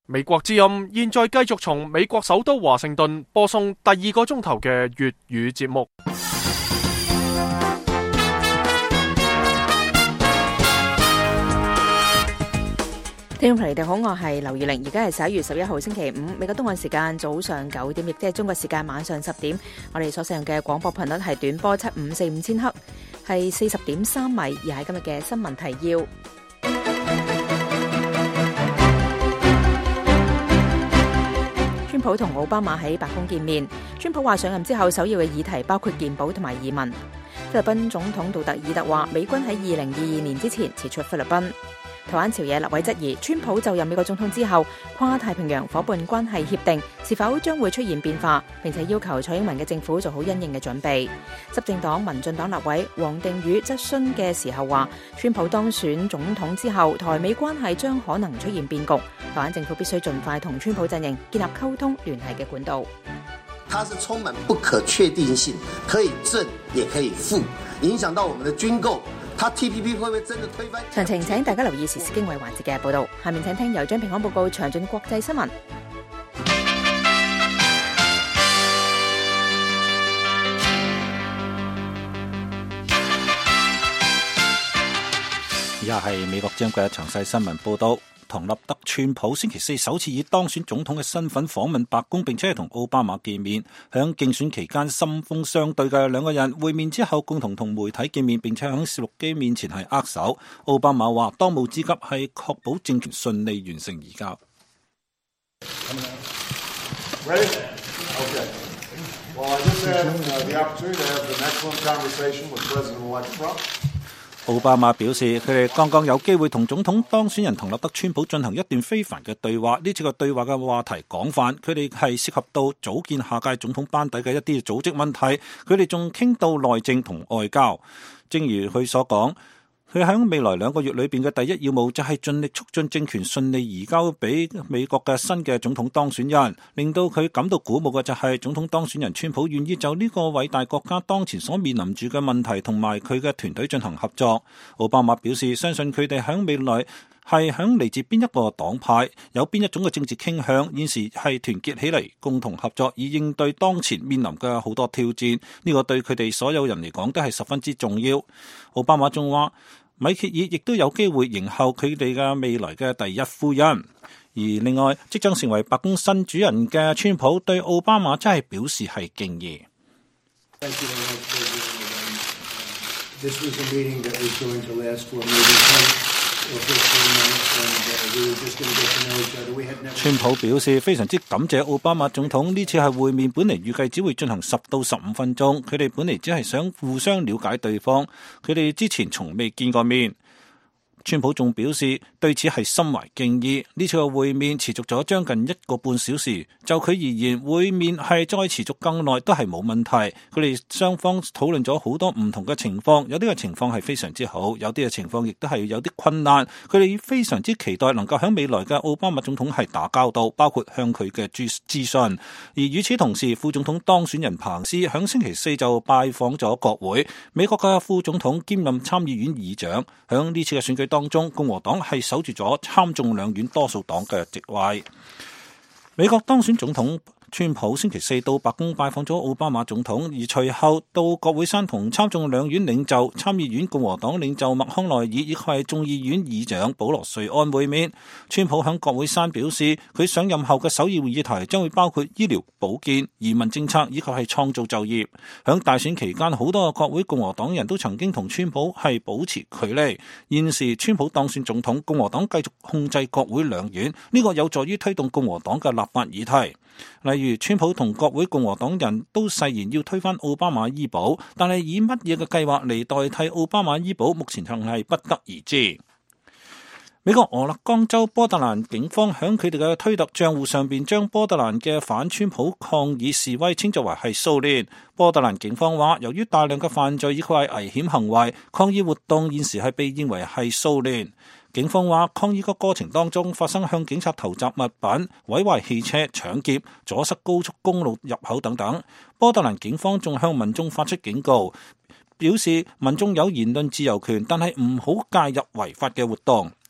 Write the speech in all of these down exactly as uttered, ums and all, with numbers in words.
美國之音現在繼續從美國首都華盛頓播送第二個鐘頭嘅粵語節目。 聽眾朋友你哋好，我係劉月玲，而家係十一月十一號星期五，美國東岸時間早上九點，亦即係中國時間晚上十點。我哋所使用嘅廣播頻率係短波七五四五千赫，係四十點三米。而係今日嘅新聞提要。川普同奧巴馬喺白宮見面。川普話上任之後首要嘅議題包括健保同埋移民。菲律賓總統杜特爾特話美軍喺二零二二年之前撤出菲律賓。台灣朝野立委質疑川普就任美國總統之後，跨太平洋夥伴關係協定是否將會出現變化，並且要求蔡英文嘅政府做好因應嘅準備。執政黨民進黨立委王定宇質詢嘅時候話，川普當選總統之後，台美關係將可能出現變局，台灣政府必須盡快同川普陣營建立溝通聯繫嘅管道。 它是充滿不可確定性，可以正也可以負，影響到我們的軍購。他 T P P 會唔會真的推翻？ 詳情請大家留意時事經緯環節嘅報導。下面請聽由張平安報告詳盡國際新聞。 以下係美國之音嘅詳細新聞報導。唐納德川普星期四首次以當選總統嘅身份訪問白宮，並且係同奧巴馬見面。響競選期間針鋒相對嘅兩個人會面之後，共同同媒體見面，並且響攝錄機面前係握手。奧巴馬話當務之急係確保政權順利完成移交。 Ready? Okay. Well, I just had uh, the opportunity to have an excellent conversation with President-elect Trump. 奧巴馬表示，佢哋剛剛有機會同總統當選人唐納德川普進行一段非凡嘅對話。呢次嘅對話嘅話題廣泛，佢哋係涉及到組建下屆總統班底嘅一啲組織問題，佢哋仲傾到內政同外交。正如佢所講，佢喺未來兩個月裏邊嘅第一要務就係盡力促進政權順利移交俾美國嘅新嘅總統當選人。令到佢感到鼓舞嘅就係總統當選人川普願意就呢個偉大國家當前所面臨住嘅問題同埋佢嘅團隊進行合作。奧巴馬表示相信佢哋喺未來係響嚟自邊一個黨派，有邊一種嘅政治傾向，現時係團結起嚟共同合作，以應對當前面臨嘅好多挑戰。呢個對佢哋所有人嚟講都係十分之重要。奧巴馬仲話米歇爾亦都有機會迎候佢哋嘅未來嘅第一夫人。而另外，即將成為白宮新主人嘅川普對奧巴馬真係表示係敬意。川普表示非常之感謝奧巴馬總統，呢次係會面本嚟預計只會進行十到十五分鐘，佢哋本嚟只係想互相了解對方，佢哋之前從未見過面。川普仲表示對此係心懷敬意。呢次嘅會面持續咗將近一個半小時，就佢而言，會面係再持續更耐都係冇問題。佢哋雙方討論咗好多唔同嘅情況，有啲嘅情況係非常之好，有啲嘅情況亦都係有啲困難。佢哋非常之期待能夠喺未來嘅奧巴馬總統係打交道，包括向佢嘅諮詢。而與此同時，副總統當選人彭斯喺星期四就拜訪咗國會。美國嘅副總統兼任參議院議長，喺呢次嘅選舉當中，共和黨係守住咗參眾兩院多數黨嘅席位。美國當選總統川普星期四到白宮拜訪咗奧巴馬總統，而隨後到國會山同參眾兩院領袖、參議院共和黨領袖麥康奈爾以及係眾議院議長保羅瑞安會面。川普喺國會山表示，佢上任後嘅首要議題將會包括醫療保健、移民政策以及係創造就業。喺大選期間，好多嘅國會共和黨人都曾經同川普係保持距離。現時川普當選總統，共和黨繼續控制國會兩院，呢個有助於推動共和黨嘅立法議題。例如，川普同國會共和黨人都誓言要推翻奧巴馬醫保，但係以乜嘢嘅計劃嚟代替奧巴馬醫保，目前仲係不得而知。美國俄勒岡州波特蘭警方響佢哋嘅推特賬戶上邊，將波特蘭嘅反川普抗議示威稱作為係騷亂。波特蘭警方話，由於大量嘅犯罪以及係危險行為，抗議活動現時係被認為係騷亂。警方話，抗議個過程當中發生向警察投擲物品、毀壞汽車、搶劫、阻塞高速公路入口等等。波特蘭警方仲向民眾發出警告，表示民眾有言論自由權，但係唔好介入違法嘅活動。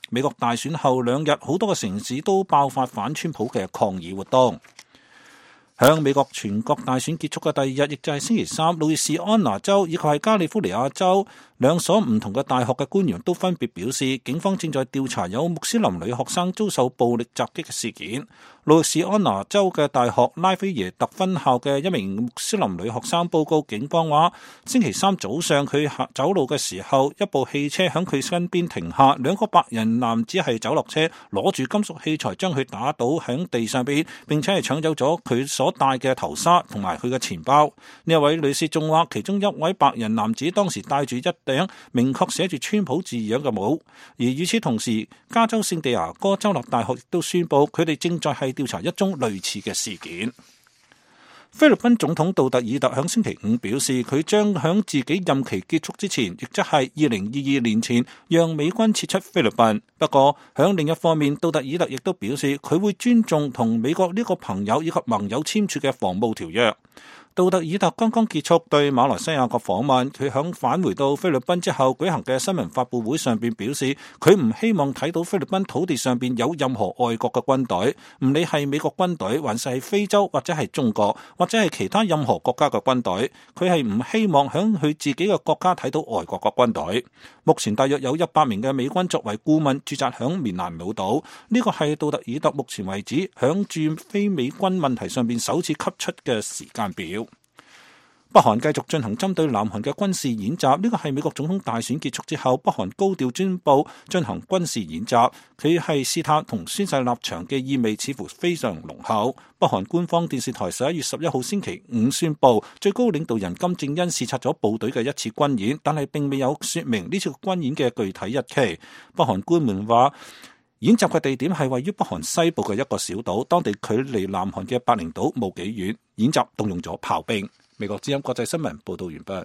美國大選後兩日，好多個城市都爆發反川普嘅抗議活動。響美國全國大選結束嘅第二日，亦就係星期三，路易斯安那州以及係加利福尼亞州兩所唔同嘅大學嘅官員都分別表示，警方正在調查有穆斯林女學生遭受暴力襲擊嘅事件。路易斯安那州嘅大學拉菲耶特分校嘅一名穆斯林女學生報告警方話，星期三早上佢走路嘅時候，一部汽車響佢身邊停下，兩個白人男子係走落車，攞住金屬器材將佢打倒響地上邊，並且係搶走咗佢所戴嘅頭紗同埋佢嘅錢包。呢一位女士仲話，其中一位白人男子當時戴住一頂明確寫住川普字樣嘅帽。而與此同時，加州聖地牙哥州立大學亦都宣布，佢哋正在係調查一宗類似嘅事件。菲律賓總統杜特爾特響星期五表示，佢將響自己任期結束之前，亦即係二零二二年前，讓美軍撤出菲律賓。不過響另一方面，杜特爾特亦都表示，佢會尊重同美國呢個朋友以及盟友簽署嘅防務條約。杜特爾特剛剛結束對馬來西亞嘅訪問，佢響返回到菲律賓之後舉行嘅新聞發佈會上邊表示，佢唔希望睇到菲律賓土地上邊有任何外國嘅軍隊，唔理係美國軍隊，還是係非洲或者係中國或者係其他任何國家嘅軍隊，佢係唔希望響佢自己嘅國家睇到外國嘅軍隊。目前大約有一百名嘅美軍作為顧問駐紮響棉蘭老島，呢個係杜特爾特目前為止響駐非美軍問題上邊首次給出嘅時間表。北韓繼續進行針對南韓嘅軍事演習，呢個係美國總統大選結束之後，北韓高調宣布進行軍事演習，佢係試探同宣誓立場嘅意味似乎非常濃厚。北韓官方電視台十一月十一號星期五宣布，最高領導人金正恩視察咗部隊嘅一次軍演，但係並未有說明呢次軍演嘅具體日期。北韓官員話，演習嘅地點係位於北韓西部嘅一個小島，當地距離南韓嘅白翎島冇幾遠，演習動用咗炮兵。美國之音國際新聞報道完畢。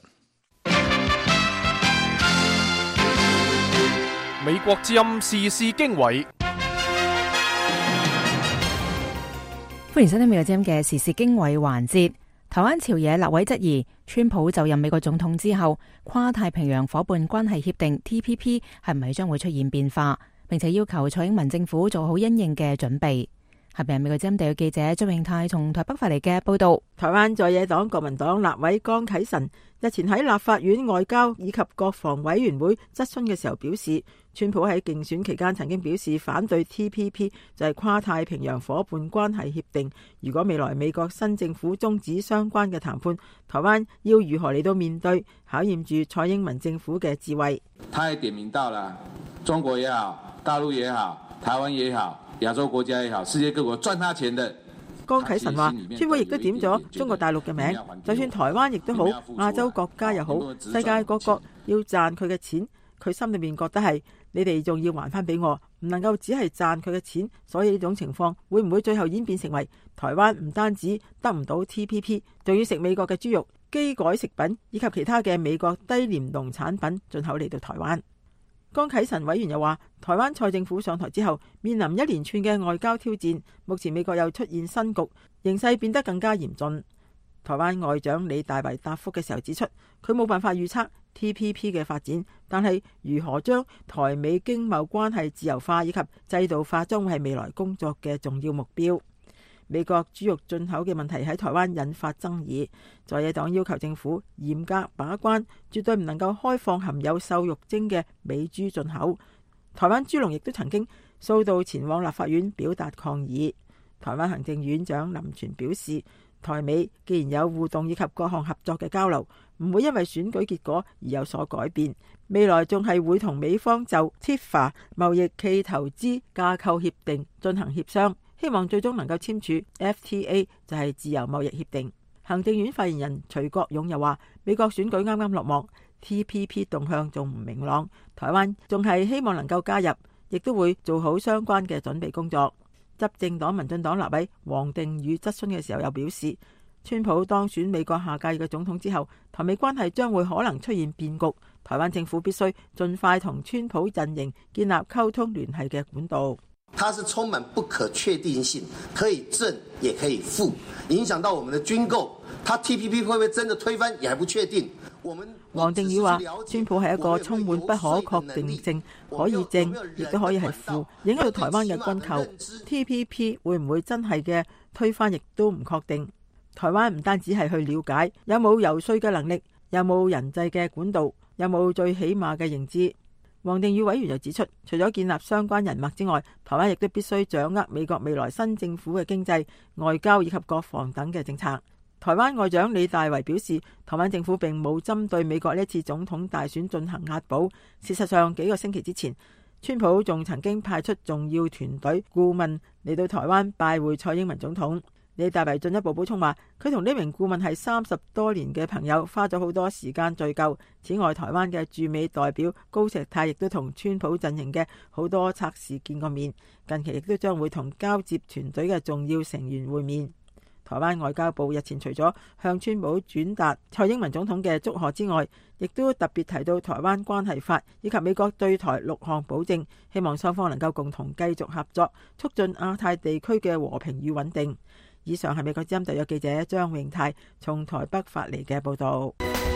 美國之音時事經緯， 歡迎收聽美國之音嘅時事經緯環節。台灣朝野立委質疑，川普就任美國總統之後，跨太平洋夥伴關係協定 T P P 係唔係將會出現變化，並且要求蔡英文政府做好因應嘅準備。下邊係美國之音地嘅記者張永泰從台北發嚟嘅報道。 台灣在野黨國民黨立委江啟臣日前喺立法院外交以及國防委員會質詢嘅時候表示，川普喺競選期間曾經表示反對 T P P， 就係跨太平洋夥伴關係協定。如果未來美國新政府終止相關嘅談判，台灣要如何嚟到面對，考驗住蔡英文政府嘅智慧。 他也點名到了中國也好，大陸也好，台灣也好，亞洲國家也好，世界各國賺他錢的。 江啟臣話，川普亦都點咗中國大陸嘅名，就算台灣亦都好，亞洲國家又好，世界各國要賺佢嘅錢，佢心裏面覺得係你哋仲要還翻俾我，唔能夠只係賺佢嘅錢。所以呢種情況會唔會最後演變成為台灣唔單止得唔到 T P P， 仲要食美國嘅豬肉、基改食品以及其他嘅美國低廉農產品進口嚟到台灣？江啟臣委員又話，台灣蔡政府上台之後，面臨一連串嘅外交挑戰，目前美國又出現新局，形勢變得更加嚴峻。台灣外長李大為答覆嘅時候指出，佢冇辦法預測 T P P 嘅發展，但係如何將台美經貿關係自由化以及制度化，將會係未來工作嘅重要目標。美國豬肉進口嘅問題喺台灣引發爭議，在野黨要求政府嚴格把關，絕對唔能夠開放含有瘦肉精嘅美豬進口。台灣豬農亦都曾經數度前往立法院表達抗議。台灣行政院長林全表示，台美既然有互動以及各項合作嘅交流，唔會因為選舉結果而有所改變，未來仲係會同美方就 T I F A 貿易暨投資架構協定進行協商，希望最終能夠簽署 F T A， 就係自由貿易協定。行政院發言人徐國勇又話，美國選舉啱啱落幕， T P P 動向仲唔明朗，台灣仲係希望能夠加入，亦都會做好相關嘅準備工作。執政黨民進黨立委王定宇質詢嘅時候又表示，川普當選美國下屆嘅總統之後，台美關係將會可能出現變局，台灣政府必須盡快同川普陣營建立溝通聯繫嘅管道。 它是充滿不可確定性，可以正也可以負，影響到我們的軍購。它 T P P 會不會真的推翻也還不確定。 王定宇話，川普係一個充滿不可確定性，可以正亦都可以係負，影響到台灣嘅軍購。T P P 會唔會真係嘅推翻，亦都唔確定。台灣唔單止係去了解有冇游說嘅能力，有冇人際嘅管道，有冇最起碼嘅認知。王定宇委員又指出，除咗建立相關人脈之外，台灣亦都必須掌握美國未來新政府嘅經濟、外交以及國防等嘅政策。台灣外長李大維表示，台灣政府並冇針對美國呢次總統大選進行押寶。事實上，幾個星期之前，川普仲曾經派出重要團隊顧問嚟到台灣拜會蔡英文總統。李大維進一步補充話，佢同呢名顧問係三十多年嘅朋友，花咗好多時間聚舊。此外，台灣嘅駐美代表高石泰亦都同川普陣營嘅好多策士見過面，近期亦都將會同交接團隊嘅重要成員會面。台灣外交部日前除咗向川普轉達蔡英文總統嘅祝賀之外，亦都特別提到台灣關係法以及美國對台六項保證，希望雙方能夠共同繼續合作，促進亞太地區嘅和平與穩定。以上係美國之音特約記者張永泰從台北發嚟嘅報道。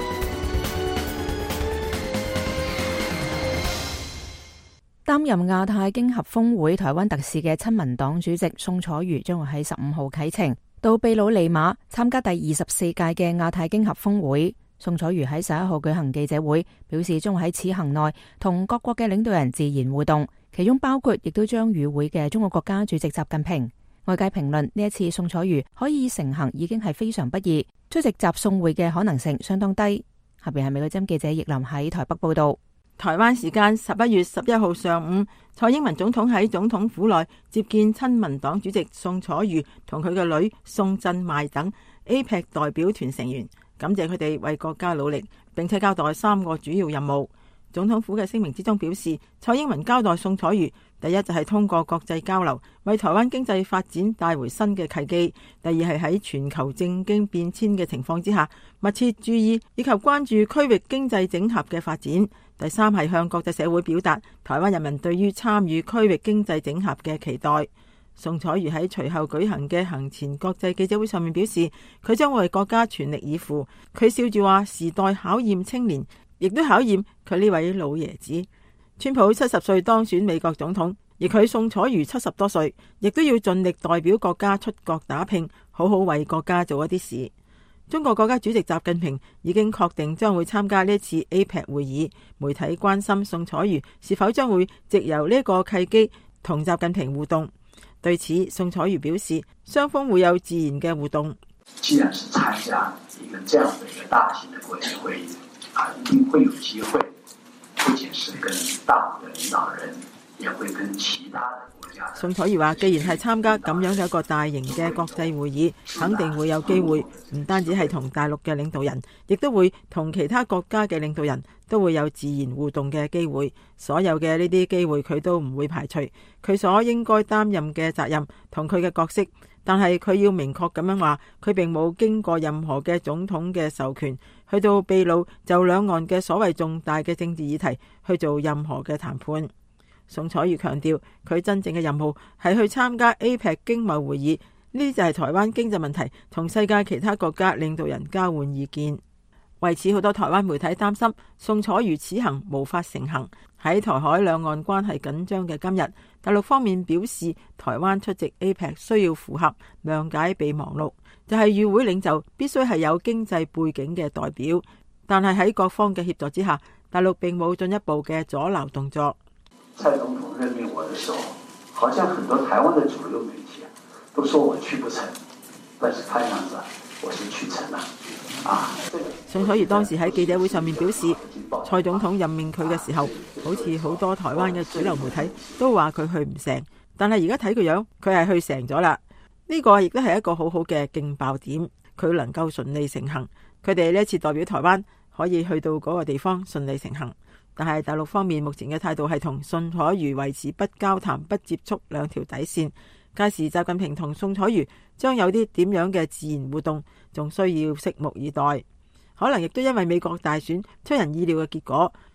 擔任亞太經合峰會台灣特使嘅親民黨主席宋楚瑜將會喺十五號啟程到秘魯利馬參加第二十四屆嘅亞太經合峰會。宋楚瑜喺十一號舉行記者會，表示將會喺此行內同各國嘅領導人自然互動，其中包括亦都將與會嘅中國國家主席習近平。外界評論呢一次宋楚瑜可以成行已經係非常不易，出席習宋會嘅可能性相當低。下邊係美國之音記者葉林喺台北報道。 台灣時間十一月十一號上午，蔡英文總統喺總統府內接見親民黨主席宋楚瑜同佢嘅女宋振邁等 A P E C 代表團成員，感謝佢哋為國家努力，並且交代三個主要任務。總統府嘅聲明之中表示，蔡英文交代宋楚瑜，第一就係通過國際交流，為台灣經濟發展帶回新嘅契機；第二係喺全球政經變遷嘅情況之下，密切注意以及關注區域經濟整合嘅發展；第三係向國際社會表達台灣人民對於參與區域經濟整合嘅期待。宋楚瑜喺隨後舉行嘅行前國際記者會上面表示，佢將會為國家全力以赴。佢笑住話，時代考驗青年，亦都考驗佢呢位老爺子。川普七十歲當選美國總統，而佢宋楚瑜七十多歲，亦都要盡力代表國家出國打拼，好好為國家做一啲事。中國國家主席習近平已經確定將會參加呢次 A P E C 會議，媒體關心宋楚瑜是否將會藉由呢個契機同習近平互動。對此，宋楚瑜表示，雙方會有自然嘅互動。 既然是參加一個這樣的一個大型的國際會議，啊，一定會有機會，不僅是跟大陸的領導人，也會跟其他的國家。 宋楚瑜話，既然係參加咁樣嘅一個大型嘅國際會議，肯定會有機會，唔單止係同大陸嘅領導人，亦都會同其他國家嘅領導人都會有自然互動嘅機會。所有嘅呢啲機會，佢都唔會排除。佢所應該擔任嘅責任同佢嘅角色。但係佢要明確咁樣話，佢並冇經過任何嘅總統嘅授權，去到秘魯就兩岸嘅所謂重大嘅政治議題去做任何嘅談判。宋楚瑜強調，佢真正嘅任務係去參加 A P E C 經貿會議，呢就係台灣經濟問題同世界其他國家領導人交換意見。為此，好多台灣媒體擔心宋楚瑜此行無法成行。喺台海兩岸關係緊張嘅今日，大陸方面表示，台灣出席 A P E C 需要符合諒解備忘錄，就係與會領袖必須係有經濟背景嘅代表。但係喺各方嘅協助之下，大陸並冇進一步嘅阻撓動作。 蔡總統任命我的時候，好像很多台灣的主流媒體都說我去不成，但是看樣子我是去成了。啊， 宋楚瑜當時喺記者會上面表示，蔡總統任命佢嘅時候，好似好多台灣嘅主流媒體都話佢去唔成，但係而家睇個樣，佢係去成咗啦。呢個亦都係一個好好嘅勁爆點，佢能夠順利成行。佢哋呢一次代表台灣可以去到嗰個地方順利成行，但係大陸方面目前嘅態度係同宋楚瑜維持不交談、不接觸兩條底線。屆時習近平同宋楚瑜將有啲點樣嘅自然互動，仲需要拭目以待。可能亦都因為美國大選出人意料嘅結果，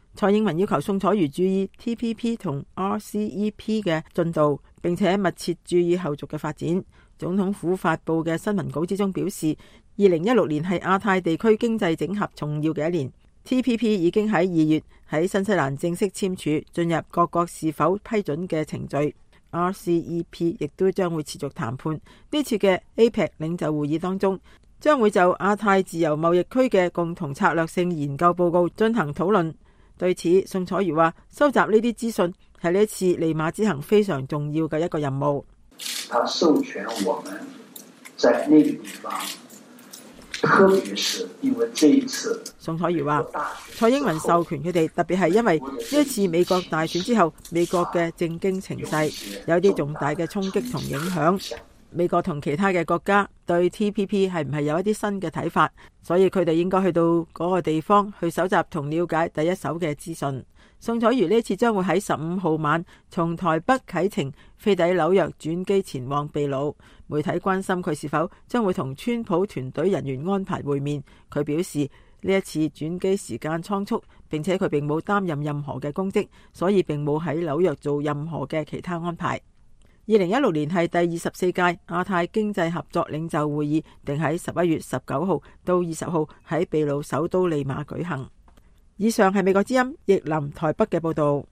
蔡英文要求宋楚瑜注意 T P P 同 R C E P 嘅進度，並且密切注意後續嘅發展。總統府發布嘅新聞稿之中表示，二零一六年係亞太地區經濟整合重要嘅一年。T P P 已經喺二月喺新西蘭正式簽署，進入各國是否批准嘅程序。R C E P 亦都將會持續談判。呢次嘅 A P E C 領袖會議當中，將會就亞太自由貿易區嘅共同策略性研究報告進行討論。對此，宋楚瑜話：收集呢啲資訊係呢一次利馬之行非常重要嘅一個任務。 他授權我們在那個地方，特別是因為這一次， 宋楚瑜話：蔡英文授權佢哋，特別係因為呢一次美國大選之後，美國嘅政經情勢有啲重大嘅衝擊同影響。美國同其他嘅國家對 T P P 係唔係有一啲新嘅睇法，所以佢哋應該去到嗰個地方去搜集同了解第一手嘅資訊。宋楚瑜呢次將會喺十五號晚從台北啟程飛抵紐約轉機前往秘魯。媒體關心佢是否將會同川普團隊人員安排會面，佢表示呢一次轉機時間倉促，並且佢並冇擔任任何嘅公職，所以並冇喺紐約做任何嘅其他安排。二零一六年係第二十四屆亞太經濟合作領袖會議，定喺十一月十九號到二十號喺秘魯首都利馬舉行。以上係美國之音譯林台北嘅報道。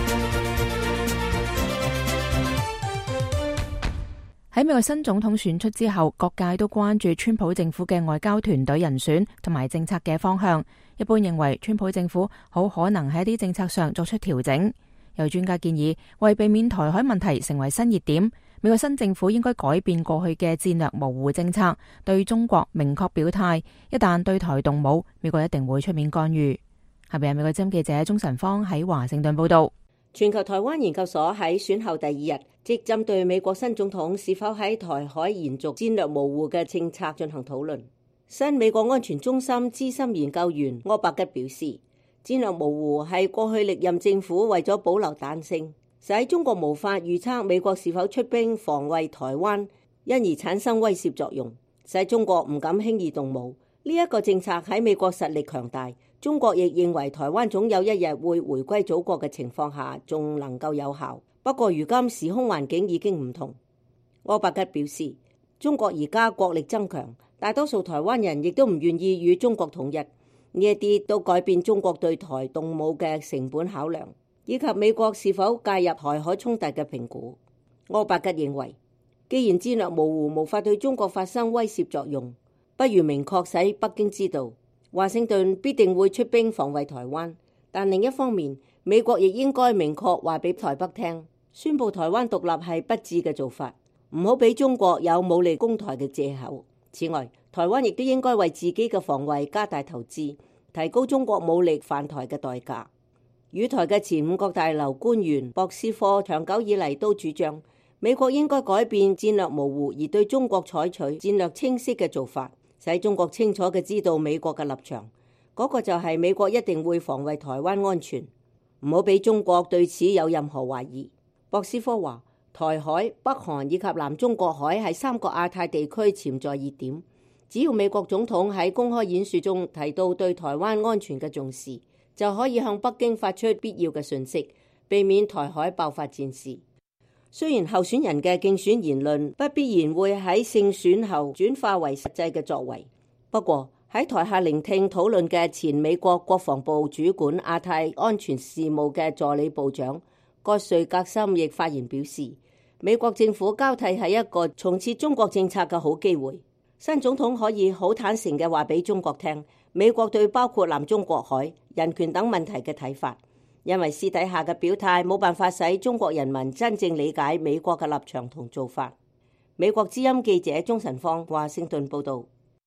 喺美國新總統選出之後，各界都關注川普政府嘅外交團隊人選同埋政策嘅方向。一般認為，川普政府好可能喺一啲政策上作出調整。有專家建議，為避免台海問題成為新熱點，美國新政府應該改變過去嘅戰略模糊政策，對中國明確表態。一旦對台動武，美國一定會出面干預。下邊係美國之音記者鍾晨芳喺華盛頓報道。 全球台灣研究所喺選後第二日，即針對美國新總統是否喺台海延續戰略模糊嘅政策進行討論。新美國安全中心資深研究員柯伯吉表示，戰略模糊係過去歷任政府為咗保留彈性，使中國無法預測美國是否出兵防衛台灣，因而產生威懾作用，使中國唔敢輕易動武。呢、這、一個政策喺美國實力強大，中國亦認為台灣總有一日會回歸祖國嘅情況下，仲能夠有效。不過如今時空環境已經唔同。柯伯吉表示，中國而家國力增強，大多數台灣人亦都唔願意與中國統一。呢一啲都改變中國對台動武嘅成本考量，以及美國是否介入台海衝突嘅評估。柯伯吉認為，既然戰略模糊無法對中國發生威懾作用，不如明確使北京知道，華盛頓必定會出兵防衛台灣。但另一方面，美國亦應該明確話俾台北聽，宣布台灣獨立係不智嘅做法，唔好俾中國有武力攻台嘅借口。此外，台灣亦都應該為自己嘅防衛加大投資，提高中國武力犯台嘅代價。與台嘅前五角大樓官員博斯科長久以嚟都主張，美國應該改變戰略模糊而對中國採取戰略清晰嘅做法，使中國清楚嘅知道美國嘅立場。嗰、那個就係美國一定會防衛台灣安全，唔好俾中國對此有任何懷疑。博斯科話，台海、北韓以及南中國海係三個亞太地區潛在熱點，只要美國總統喺公開演說中提到對台灣安全嘅重視，就可以向北京發出必要嘅訊息，避免台海爆發戰事。雖然候選人嘅競選言論不必然會喺勝選後轉化為實際嘅作為，不過喺台下聆聽討論嘅前美國國防部主管亞太安全事務嘅助理部長葛瑞格森亦發言表示，美國政府交替係一個重設中國政策嘅好機會。新總統可以好坦誠嘅話俾中國聽，美國對包括南中國海、人權等問題嘅睇法，因為私底下嘅表態冇辦法使中國人民真正理解美國嘅立場同做法。美國之音記者鍾晨芳華盛頓報道。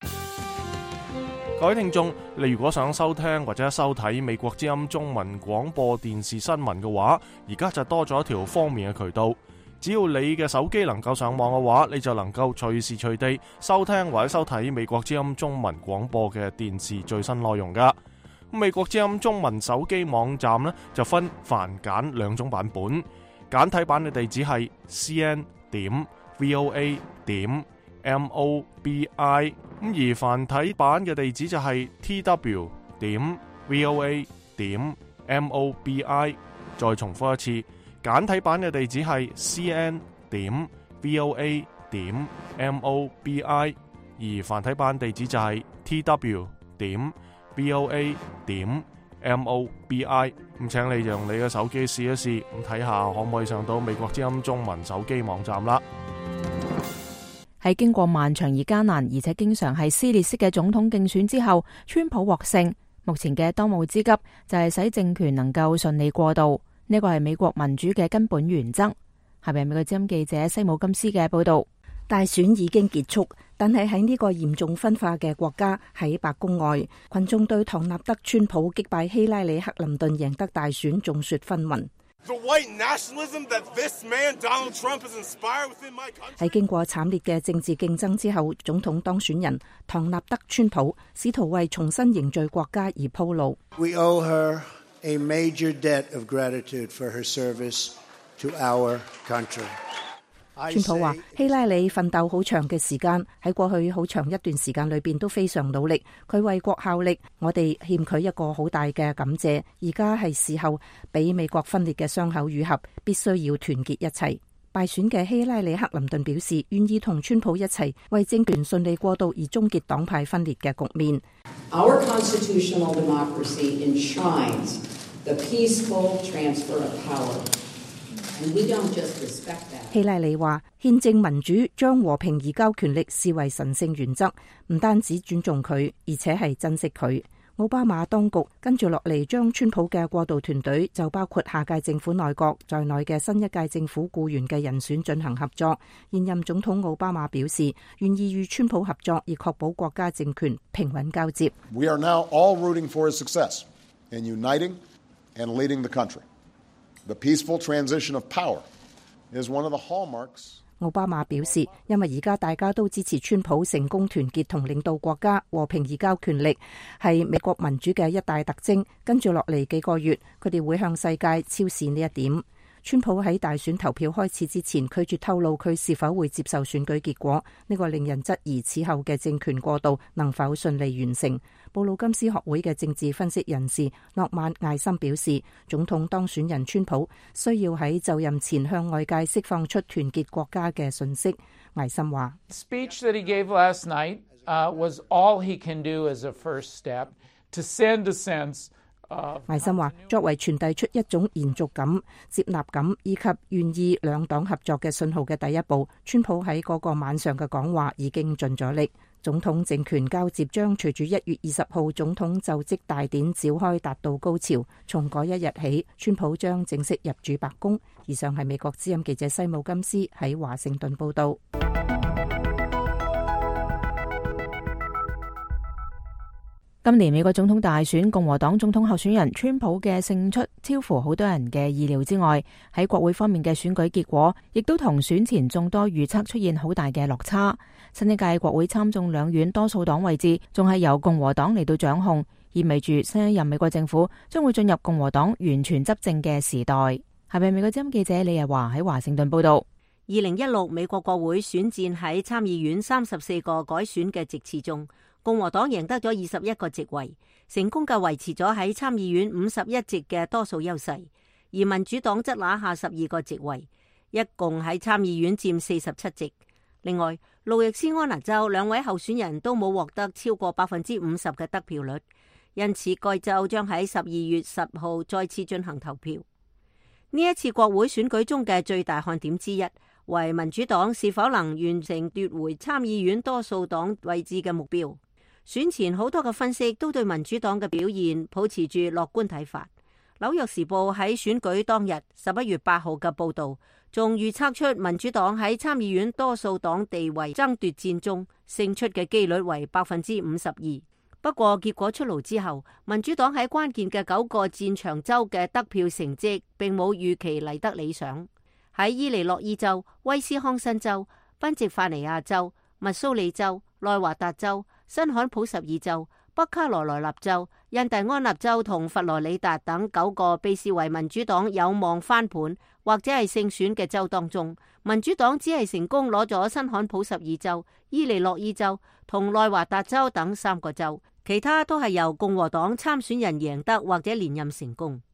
各位聽眾，你如果想收聽或者收睇美國之音中文廣播電視新聞嘅話，而家就多咗一條方便嘅渠道。只要你嘅手機能夠上網嘅話，你就能夠隨時隨地收聽或者收睇美國之音中文廣播嘅電視最新內容噶。美國之音中文手機網站呢，就分繁簡兩種版本，簡體版嘅地址係 c n 點 v o a 點 m o b i， 咁而繁體版嘅地址就係 t w 點 v o a 點 M O B I。再重複一次，簡體版嘅地址係 C N 點 V O A 點 M O B I， 而繁體版地址就係 T W 點 V O A 點 M O B I。咁請你用你嘅手機試一試，咁睇下可唔可以上到美國之音中文手機網站啦。 喺經過漫長而艱難，而且經常係撕裂式嘅總統競選之後，川普獲勝。目前嘅當務之急就係使政權能夠順利過渡，呢個係美國民主嘅根本原則。下邊係美國之音記者西姆金斯嘅報道。 大選已經結束，但係喺呢個嚴重分化嘅國家，喺白宮外，群眾對唐納德·川普擊敗希拉里·克林頓贏得大選眾說紛紜。喺經過慘烈嘅政治競爭之後，總統當選人唐納德·川普試圖為重新凝聚國家而鋪路。 We owe her a major debt of gratitude for her service to our country. 川普話：希拉里奮鬥好長嘅時間，喺過去好長一段時間裏邊都非常努力，佢為國效力，我哋欠佢一個好大嘅感謝。而家係時候俾美國分裂嘅傷口愈合，必須要團結一齊。敗選嘅希拉里·克林頓表示願意同川普一齊為政權順利過渡而終結黨派分裂嘅局面。 Our constitutional democracy enshrines the peaceful transfer of power.And we don't just respect that. 希拉里話：憲政民主將和平移交權力視為神聖原則，唔單止尊重佢，而且係珍惜佢。奧巴馬當局跟住落嚟將川普嘅過渡團隊，就包括下屆政府內閣在內嘅新一屆政府僱員嘅人選進行合作。現任總統奧巴馬表示願意與川普合作，以確保國家政權平穩交接。 We are now all rooting for his success in uniting and leading the country.The peaceful transition of power is one of the hallmarks. 奧巴馬表示，因為而家大家都支持川普成功團結同領導國家，和平移交權力係美國民主嘅一大特徵。跟住落嚟幾個月，佢哋會向世界昭示呢一點。川普喺大選投票開始之前拒絕透露佢是否會接受選舉結果，呢個令人質疑此後嘅政權過渡能否順利完成。布魯金斯學會嘅政治分析人士諾曼艾森表示，總統當選人川普需要喺就任前向外界釋放出團結國家嘅訊息。艾森話 ：Speech that he gave last night, uh, was all he can do as a first step to send a sense. 艾森話：作為傳遞出一種延續感、接納感以及願意兩黨合作嘅信號嘅第一步，川普喺嗰個晚上嘅講話已經盡咗力。總統政權交接將隨住一月二十號總統就職大典召開達到高潮。從嗰一日起，川普將正式入主白宮。以上係美國之音記者西姆金斯喺華盛頓報道。 今年美國總統大選，共和黨總統候選人川普嘅勝出超乎好多人嘅意料之外，喺國會方面嘅選舉結果亦都同選前眾多預測出現好大嘅落差。新一屆國會參眾兩院多數黨位置仲係由共和黨嚟到掌控，意味住新一任美國政府將會進入共和黨完全執政嘅時代。下邊美國之音記者李日華喺華盛頓報道。 二零一六美國國會選戰喺參議院三十四個改選嘅席次中，共和黨贏得咗二十一個席位，成功嘅維持咗喺參議院五十一席嘅多數優勢，而民主黨則拿下十二個席位，一共喺參議院佔四十七席。另外，路易斯安那州兩位候選人都冇獲得超過百分之五十嘅得票率，因此該州將喺十二月十號再次進行投票。呢一次國會選舉中嘅最大看點之一，為民主黨是否能完成奪回參議院多數黨位置嘅目標。選前好多嘅分析都對民主黨嘅表現保持住樂觀睇法。紐約時報喺選舉當日十一月八號嘅報道，仲預測出民主黨喺參議院多數黨地位爭奪戰中勝出嘅機率為百分之五十二。不過結果出爐之後，民主黨喺關鍵嘅九個戰場州嘅得票成績並冇預期嚟得理想。喺伊利諾伊州、威斯康辛州、賓夕法尼亞州、密蘇里州、內華達州、新罕普什爾州、北卡羅來納州、印第安納州同佛羅里達等九個被視為民主黨有望翻盤或者係勝選嘅州當中，民主黨只係成功攞咗新罕普什爾州、伊利諾伊州同內華達州等三個州，其他都係由共和黨參選人贏得或者連任成功。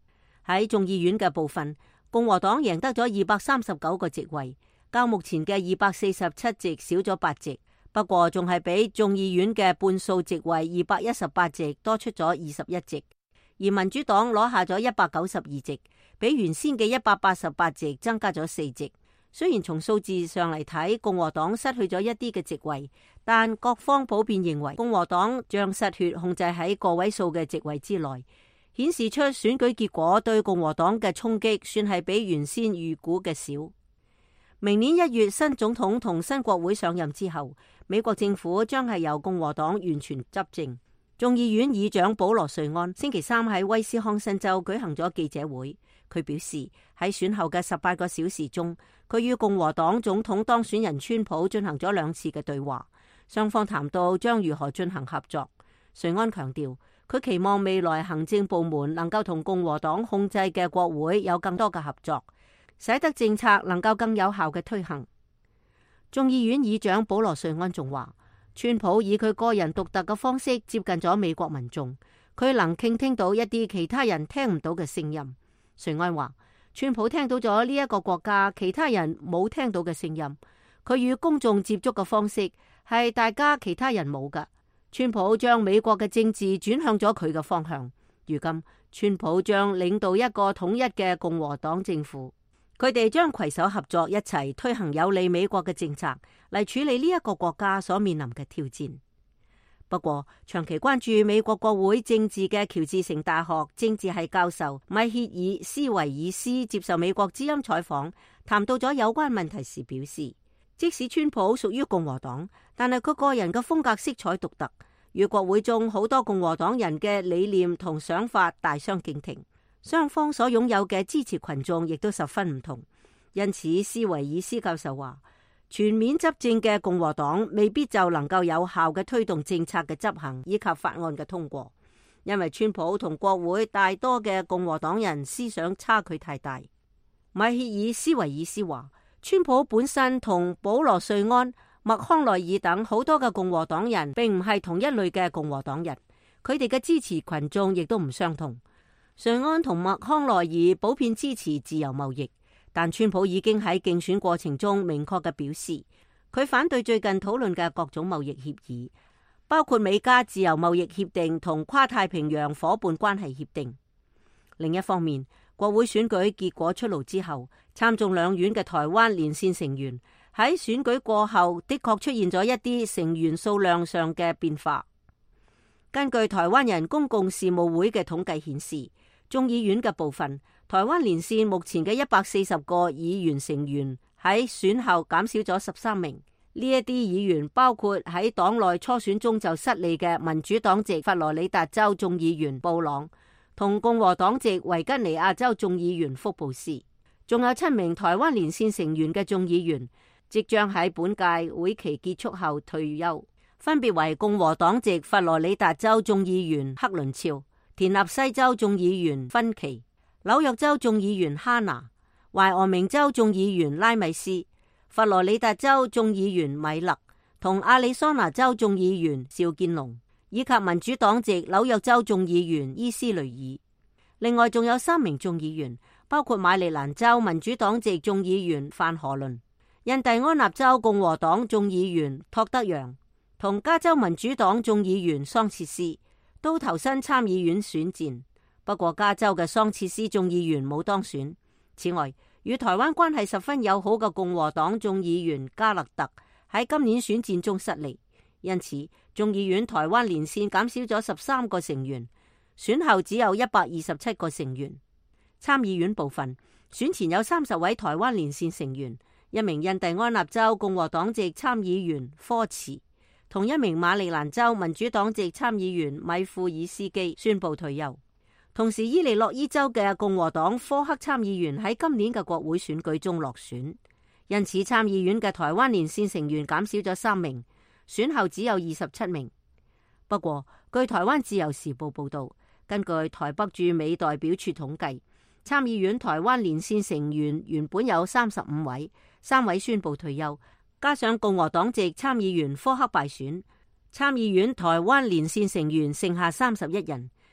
喺眾議院嘅部分，共和黨贏得咗二百三十九個席位，較目前嘅二百四十七席少咗八席，不過仲係比眾議院嘅半數席位二百一十八席多出咗二十一席。而民主黨攞下咗一百九十二席，比原先嘅一百八十八席增加咗四席。雖然從數字上嚟睇，共和黨失去咗一啲嘅席位，但各方普遍認為共和黨將失血控制喺個位數嘅席位之內，顯示出選舉結果對共和黨嘅衝擊算係比原先預估嘅少。明年一月新總統同新國會上任之後，美國政府將係由共和黨完全執政。眾議院議長保羅瑞安星期三喺威斯康辛州舉行咗記者會，佢表示喺選後嘅十八個小時中，佢與共和黨總統當選人川普進行咗兩次嘅對話，雙方談到將如何進行合作。瑞安強調，佢期望未來行政部門能夠同共和黨控制嘅國會有更多嘅合作，使得政策能夠更有效嘅推行。眾議院議長保羅瑞安仲話，川普以佢個人獨特嘅方式接近咗美國民眾，佢能傾聽到一啲其他人聽唔到嘅聲音。瑞安話，川普聽到咗呢一個國家其他人冇聽到嘅聲音，佢與公眾接觸嘅方式係大家其他人冇㗎。川普將美國嘅政治轉向咗佢嘅方向，如今川普將領導一個統一嘅共和黨政府。佢哋將攜手合作，一齊推行有利美國嘅政策，嚟處理呢一個國家所面臨嘅挑戰。不過，長期關注美國國會政治嘅喬治城大學政治系教授米歇爾斯維爾斯接受美國之音採訪，談到咗有關問題時表示，即使川普屬於共和黨，但係佢個人嘅風格色彩獨特，與國會中好多共和黨人嘅理念同想法大相徑庭。雙方所擁有嘅支持群眾亦都十分唔同，因此斯維爾斯教授話，全面執政嘅共和黨未必就能夠有效嘅推動政策嘅執行以及法案嘅通過，因為川普同國會大多嘅共和黨人思想差距太大。米歇爾斯維爾斯話，川普本身同保羅瑞安、麥康奈爾等好多嘅共和黨人並唔係同一類嘅共和黨人，佢哋嘅支持群眾亦都唔相同。瑞安同麥康奈爾普遍支持自由貿易，但川普已經喺競選過程中明確嘅表示，佢反對最近討論嘅各種貿易協議，包括美加自由貿易協定同跨太平洋夥伴關係協定。另一方面，國會選舉結果出爐之後，參眾兩院嘅台灣連線成員喺選舉過後的確出現咗一啲成員數量上嘅變化。根據台灣人公共事務會嘅統計顯示，眾議院嘅部分，台灣連線目前嘅一百四十個議員成員喺選後減少咗十三名。呢一啲議員包括喺黨內初選中就失利嘅民主黨籍佛羅里達州眾議員布朗，同共和黨籍維吉尼亞州眾議員福布斯，仲有七名台灣連線成員嘅眾議員即將喺本屆會期結束後退休，分別為共和黨籍佛羅里達州眾議員克倫肖、田納西州眾議員芬奇、紐約州眾議員哈拿、懷俄明州眾議員拉米斯、佛羅里達州眾議員米勒同亞利桑那州眾議員邵建龍，以及民主黨籍紐約州眾議員伊斯雷爾。另外仲有三名眾議員，包括馬里蘭州民主黨籍眾議員范荷倫、印第安納州共和黨眾議員托德揚同加州民主黨眾議員桑切斯，都投身參議院選戰。不過加州嘅桑切斯眾議員冇當選。此外，與台灣關係十分友好嘅共和黨眾議員加勒特喺今年選戰中失利，因此眾議院台灣連線減少咗十三個成員，選後只有一百二十七個成員。參議院部分，選前有三十位台灣連線成員，一名印第安納州共和黨籍參議員科茨同一名馬里蘭州民主黨籍參議員米庫爾斯基宣布退休。同時，伊利諾伊州嘅共和黨科克參議員喺今年嘅國會選舉中落選，因此參議院嘅台灣連線成員減少咗三名，選後只有二十七名。不過，據台灣自由時報報道，根據台北駐美代表處統計，參議院台灣連線成員原本有三十五位，三位宣布退休，加上共和黨籍參議員科克敗選，參議院台灣連線成員剩下三十一人。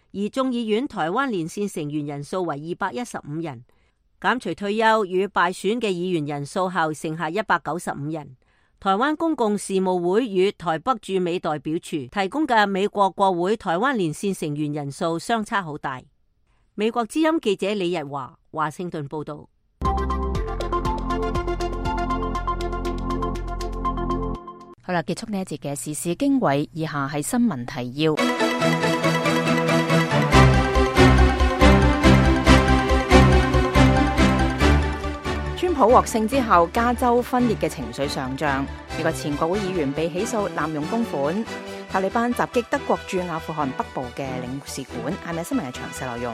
而眾議院台灣連線成員人數為二百一十五人，減除退休與敗選嘅議員人數後，剩下一百九十五人。台灣公共事務會與台北駐美代表處提供嘅美國國會台灣連線成員人數相差好大。美國之音記者李日華華盛頓報道。 好啦，結束呢一節嘅時事經緯，以下係新聞提要。川普獲勝之後，加州分裂嘅情緒上漲。美國前國會議員被起訴濫用公款。塔利班襲擊德國駐阿富汗北部嘅領事館。係咪新聞嘅詳細內容？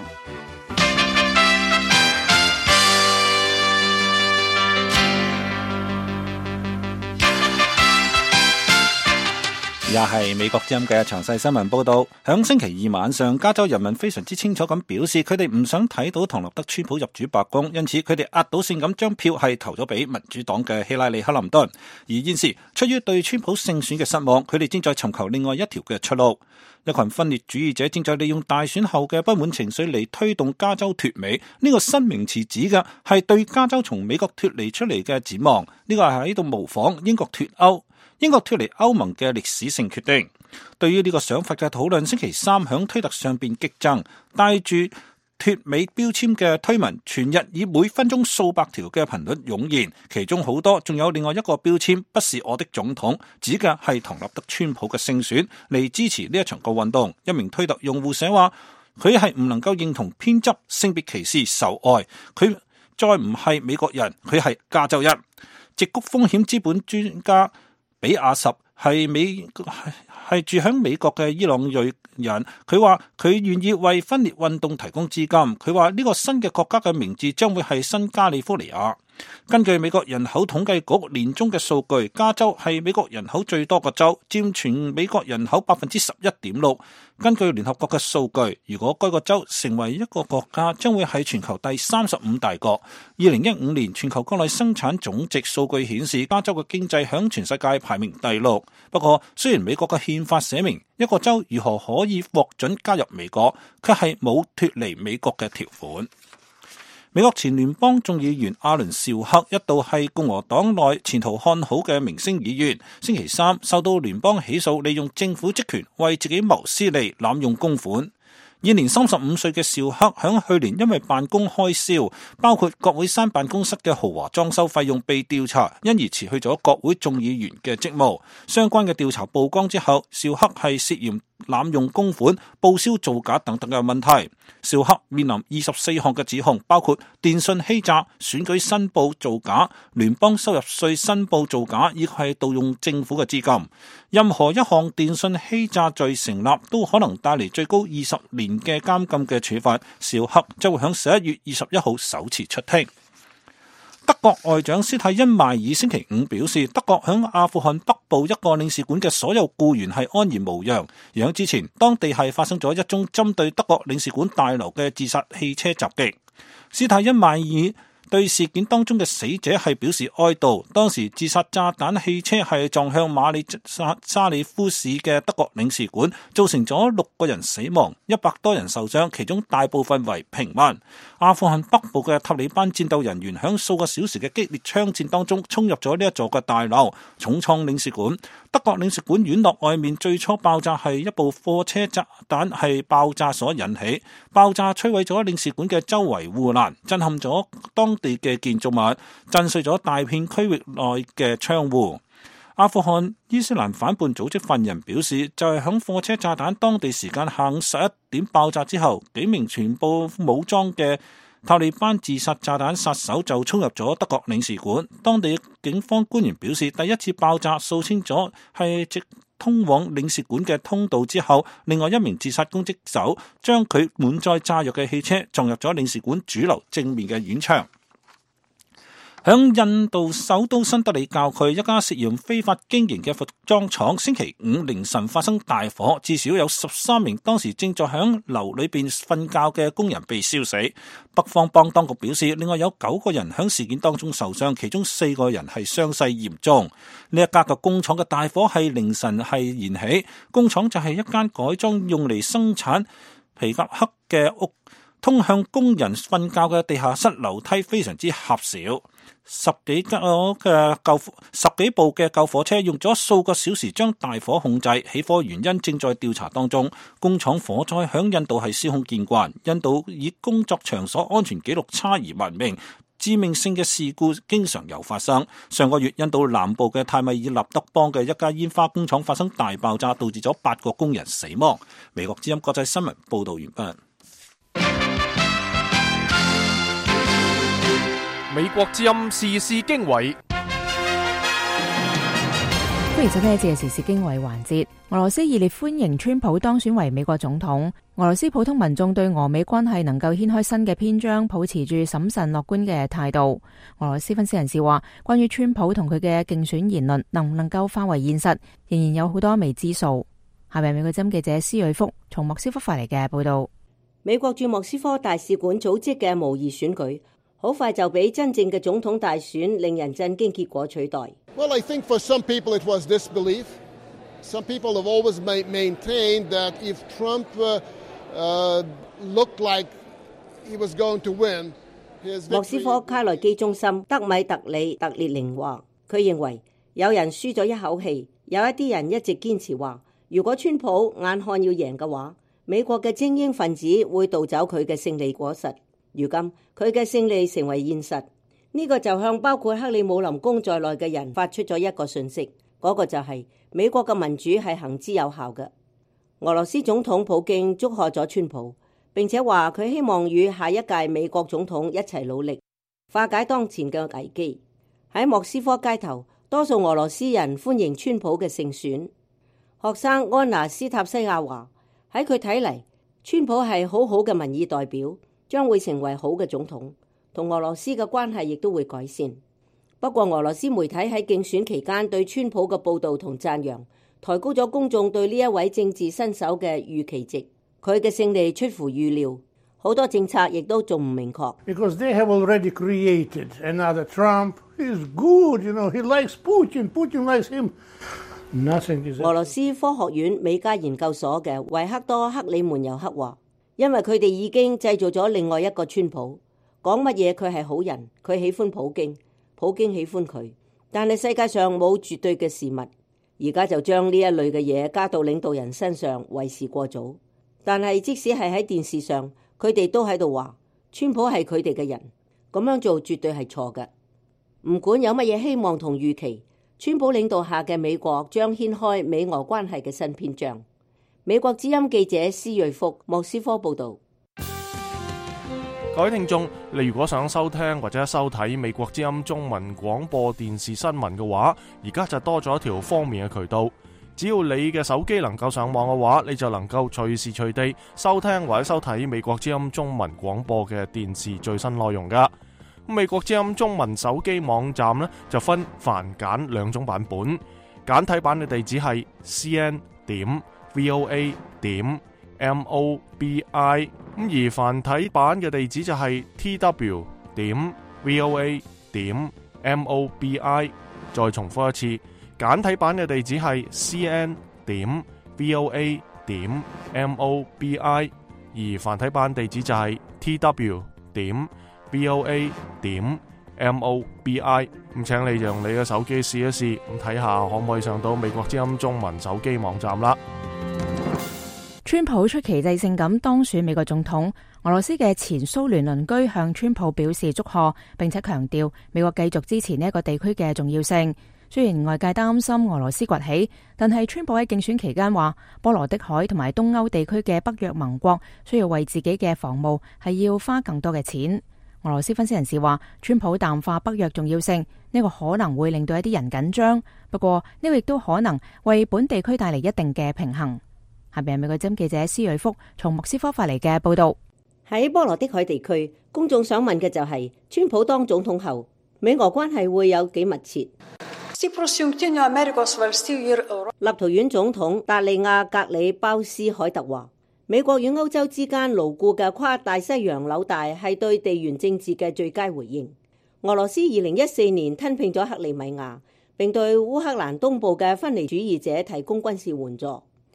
也係美國之音嘅詳細新聞報道。響星期二晚上，加州人民非常之清楚咁表示，佢哋唔想睇到唐納德川普入主白宮，因此佢哋壓倒性咁將票係投咗俾民主黨嘅希拉里克林頓。而現時出於對川普勝選嘅失望，佢哋正在尋求另外一條嘅出路。一群分裂主義者正在利用大選後嘅不滿情緒嚟推動加州脫美。呢個新名詞指嘅係對加州從美國脫離出嚟嘅展望。呢個係喺度模仿英國脫歐。英國脫離歐盟嘅歷史性決定。對於呢個想法嘅討論，星期三響推特上邊激增，帶住脫美標籤嘅推文，全日以每分鐘數百條嘅頻率湧現，其中好多仲有另外一個標籤，不是我的總統，指嘅係唐納德川普嘅勝選，嚟支持呢一場個運動。一名推特用戶寫話，佢係唔能夠認同偏執、性別歧視、仇愛，佢再唔係美國人，佢係加州人。矽谷風險資本專家比亞什係美係住喺美國嘅伊朗裔人，佢話佢願意為分裂運動提供資金。佢話呢個新嘅國家嘅名字將會係新加利福尼亞。根據美國人口統計局年中嘅數據，加州係美國人口最多嘅州，佔全美國人口百分之十一點六。根據聯合國嘅數據，如果該個州成為一個國家，將會係全球第三十五大國。二零一五年全球國內生產總值數據顯示，加州嘅經濟響全世界排名第六。不過，雖然美國嘅憲法寫明一個州如何可以獲准加入美國，卻係冇脫離美國嘅條款。美國前聯邦眾議員阿倫紹克一度係共和黨內前途看好嘅明星議員，星期三受到聯邦起訴，利用政府職權為自己謀私利、濫用公款。現年三十五歲嘅紹克響去年因為辦公開銷，包括國會山辦公室嘅豪華裝修費用被調查，因而辭去咗國會眾議員嘅職務。相關嘅調查曝光之後，紹克係涉嫌濫用公款、報銷造假等等嘅問題。紹克面臨二十四項嘅指控，包括電信欺詐、選舉申報造假、聯邦收入稅申報造假，以及係盜用政府嘅資金。任何一項電信欺詐罪成立，都可能帶嚟最高二十年嘅監禁嘅處罰。紹克將會喺十一月二十一號首次出庭。德國外長施泰因邁爾星期五表示，德國響阿富汗北部一個領事館嘅所有僱員係安然無恙。而喺之前，當地係發生咗一宗針對德國領事館大樓嘅自殺汽車襲擊。施泰因邁爾對事件當中嘅死者係表示哀悼。當時自殺炸彈汽車係撞向馬里沙沙里夫市嘅德國領事館，造成咗六個人死亡，一百多人受傷，其中大部分為平民。阿富汗北部嘅塔利班戰鬥人員響數個小時嘅激烈槍戰當中衝入咗呢一座嘅大樓，重創領事館。德國領事館院落外面最初爆炸係一部貨車炸彈係爆炸所引起，爆炸摧毀咗領事館嘅周圍護欄，震撼咗當地嘅建築物，震碎咗大片區域內嘅窗戶。阿富汗伊斯蘭反叛組織發言人表示，就係響貨車炸彈當地時間下午十一點爆炸之後，幾名全部武裝嘅塔利班自殺炸彈殺手就衝入咗德國領事館。當地警方官員表示，第一次爆炸掃清咗係直通往領事館嘅通道之後，另外一名自殺攻擊手將佢滿載炸藥嘅汽車撞入咗領事館主樓正面嘅院牆。響印度首都新德里郊區，一家涉嫌非法經營嘅服裝廠星期五凌晨發生大火，至少有十三名當時正在響樓裏邊瞓覺嘅工人被燒死。北方邦當局表示，另外有九個人響事件當中受傷，其中四個人係傷勢嚴重。呢一家嘅工廠嘅大火係凌晨係燃起，工廠就係一間改裝用嚟生產皮夾克嘅屋通向工人瞓覺嘅地下室樓梯非常之狹小，十幾架嘅救十幾部嘅救火車用咗數個小時將大火控制，起火原因正在調查當中。工廠火災響印度係司空見慣，印度以工作場所安全紀錄差而聞名，致命性嘅事故經常有發生。上個月，印度南部嘅泰米爾納德邦嘅一家煙花工廠發生大爆炸，導致咗八個工人死亡。美國之音國際新聞報道完畢。 美國之音時事經緯， 歡迎收聽呢一節嘅時事經緯環節。俄羅斯熱烈歡迎川普當選為美國總統。俄羅斯普通民眾對俄美關係能夠掀開新嘅篇章，保持住審慎樂觀嘅態度。俄羅斯分析人士話，關於川普同佢嘅競選言論能唔能夠化為現實，仍然有好多未知數。下面美國之音記者施瑞福從莫斯科發嚟嘅報道。 美國駐莫斯科大使館組織嘅模擬選舉，好快就俾真正嘅總統大選令人震驚結果取代。 Well, I think for some people it was disbelief. Some people have always maintained that if Trump uh, uh, looked like he was going to win, his victory... 莫斯科卡內基中心德米特里特列寧話，佢認為有人輸咗一口氣，有一啲人一直堅持話，如果川普眼看要贏嘅話，美國嘅精英分子會盜走佢嘅勝利果實。如今佢嘅勝利成為現實，呢個就向包括克里姆林宮在內嘅人發出咗一個訊息，嗰個就係美國嘅民主係行之有效嘅。俄羅斯總統普京祝賀咗川普，並且話佢希望與下一屆美國總統一齊努力化解當前嘅危機。喺莫斯科街頭，多數俄羅斯人歡迎川普嘅勝選。學生安娜斯塔西亞話，喺佢睇嚟，川普係好好嘅民意代表，將會成為好嘅總統，同俄羅斯嘅關係亦都會改善。不過俄羅斯媒體喺競選期間對川普嘅報道同讚揚，抬高咗公眾對呢一位政治新手嘅預期值。佢嘅勝利出乎預料，好多政策亦都仲唔明確。 Because they have already created another Trump. He's good, you know. He likes Putin. Putin likes him. Nothing is. 俄羅斯科學院美加研究所嘅維克多克里門尤克話，因為佢哋已經製造咗另外一個川普，講乜嘢佢係好人，佢喜歡普京，普京喜歡佢，但係世界上冇絕對嘅事物，而家就將呢一類嘅嘢加到領導人身上，為時過早。但係即使係喺電視上，佢哋都喺度話川普係佢哋嘅人，咁樣做絕對係錯嘅。唔管有乜嘢希望同預期，川普領導下嘅美國將掀開美俄關係嘅新篇章。美國之音記者施瑞福莫斯科報道。 各位聽眾，你如果想收聽或者收睇美國之音中文廣播電視新聞嘅話，而家就多咗一條方便嘅渠道。只要你嘅手機能夠上網嘅話，你就能夠隨時隨地收聽或者收睇美國之音中文廣播嘅電視最新內容噶。美國之音中文手機網站呢，就分繁簡兩種版本，簡體版嘅地址係 c n 點 v o a 點 m o b i， 咁而繁體版嘅地址就係 t w 點 v o a 點 m o b i。再重複一次，簡體版嘅地址係 c n 點 v o a 點 m o b i， 而繁體版地址就係 t w 點 v o a 點 m o b i。 咁請你用你嘅手機試一試，咁睇下可唔可以上到美國之音中文手機網站啦。 川普出奇制勝咁當選美國總統，俄羅斯嘅前蘇聯鄰居向川普表示祝賀，並且強調美國繼續支持呢一個地區嘅重要性。雖然外界擔心俄羅斯崛起，但係川普喺競選期間話，波羅的海同埋東歐地區嘅北約盟國需要為自己嘅防務係要花更多嘅錢。俄羅斯分析人士話，川普淡化北約重要性，呢個可能會令到一啲人緊張，不過呢個亦都可能為本地區帶嚟一定嘅平衡。下邊係美國之音記者施瑞福從莫斯科發嚟嘅報道。 喺波羅的海地區，公眾想問嘅就係、是、川普當總統後，美俄關係會有幾密切？立陶宛總統達利亞格里鮑斯凱特話，美國與歐洲之間牢固嘅跨大西洋紐帶係對地緣政治嘅最佳回應。俄羅斯二零一四年吞併咗克里米亞，並對烏克蘭東部嘅分離主義者提供軍事援助。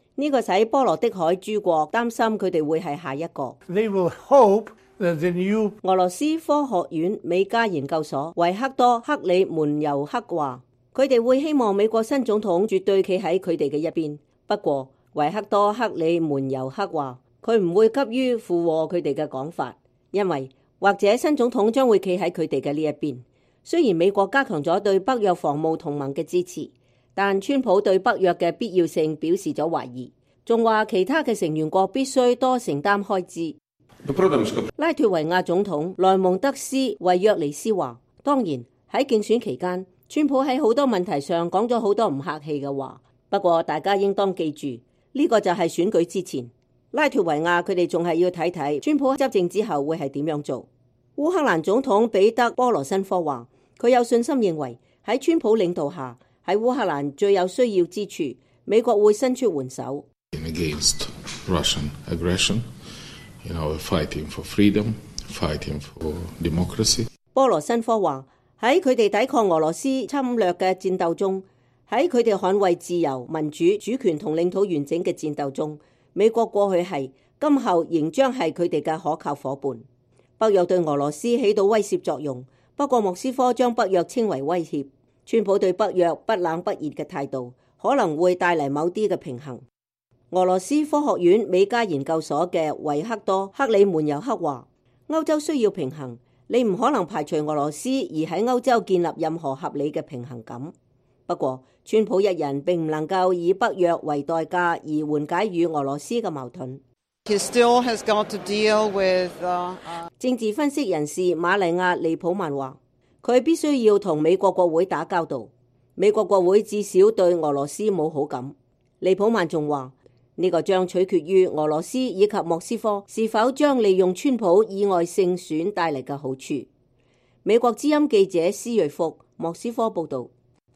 呢個使波羅的海諸國擔心佢哋會係下一個。 They will hope that the new... 俄羅斯科學院美加研究所維克多·克里門尤克話，佢哋會希望美國新總統絕對企喺佢哋嘅一邊。不過，維克多·克里門尤克話，佢唔會急於附和佢哋嘅講法，因為或者新總統將會企喺佢哋嘅呢一邊。雖然美國加強咗對北約防務同盟嘅支持，但川普對北約嘅必要性表示咗懷疑，仲話其他嘅成員國必須多承擔開支。拉脫維亞總統萊蒙德斯維約尼斯話，當然喺競選期間，川普喺好多問題上講咗好多唔客氣嘅話，不過大家應當記住，呢個就係選舉之前。拉脫維亞佢哋仲係要睇睇川普執政之後會係點樣做。烏克蘭總統彼得波羅申科話，佢有信心認為喺川普領導下，喺烏克蘭最有需要之處，美國會伸出援手。 Against Russian aggression, you know, fighting for freedom, fighting for democracy. 波羅申科話，喺佢哋抵抗俄羅斯侵略嘅戰鬥中，喺佢哋捍衛自由、民主、主權同領土完整嘅戰鬥中，美國過去係，今後仍將係佢哋嘅可靠夥伴。北約對俄羅斯起到威懾作用，不過莫斯科將北約稱為威脅。川普對北約不冷不熱嘅態度，可能會帶嚟某啲嘅平衡。俄羅斯科學院美加研究所嘅維克多·克里門尤克話，歐洲需要平衡，你唔可能排除俄羅斯而喺歐洲建立任何合理嘅平衡感。不過，川普一人並唔能夠以北約為代價而緩解與俄羅斯嘅矛盾。 He still has got to deal with, uh, uh... 政治分析人士瑪麗亞·利普曼話，佢必須要同美國國會打交道。美國國會至少對俄羅斯冇好感。利普曼仲話，呢個將取決於俄羅斯以及莫斯科是否將利用川普意外勝選帶嚟嘅好處。美國之音記者施瑞福莫斯科報道。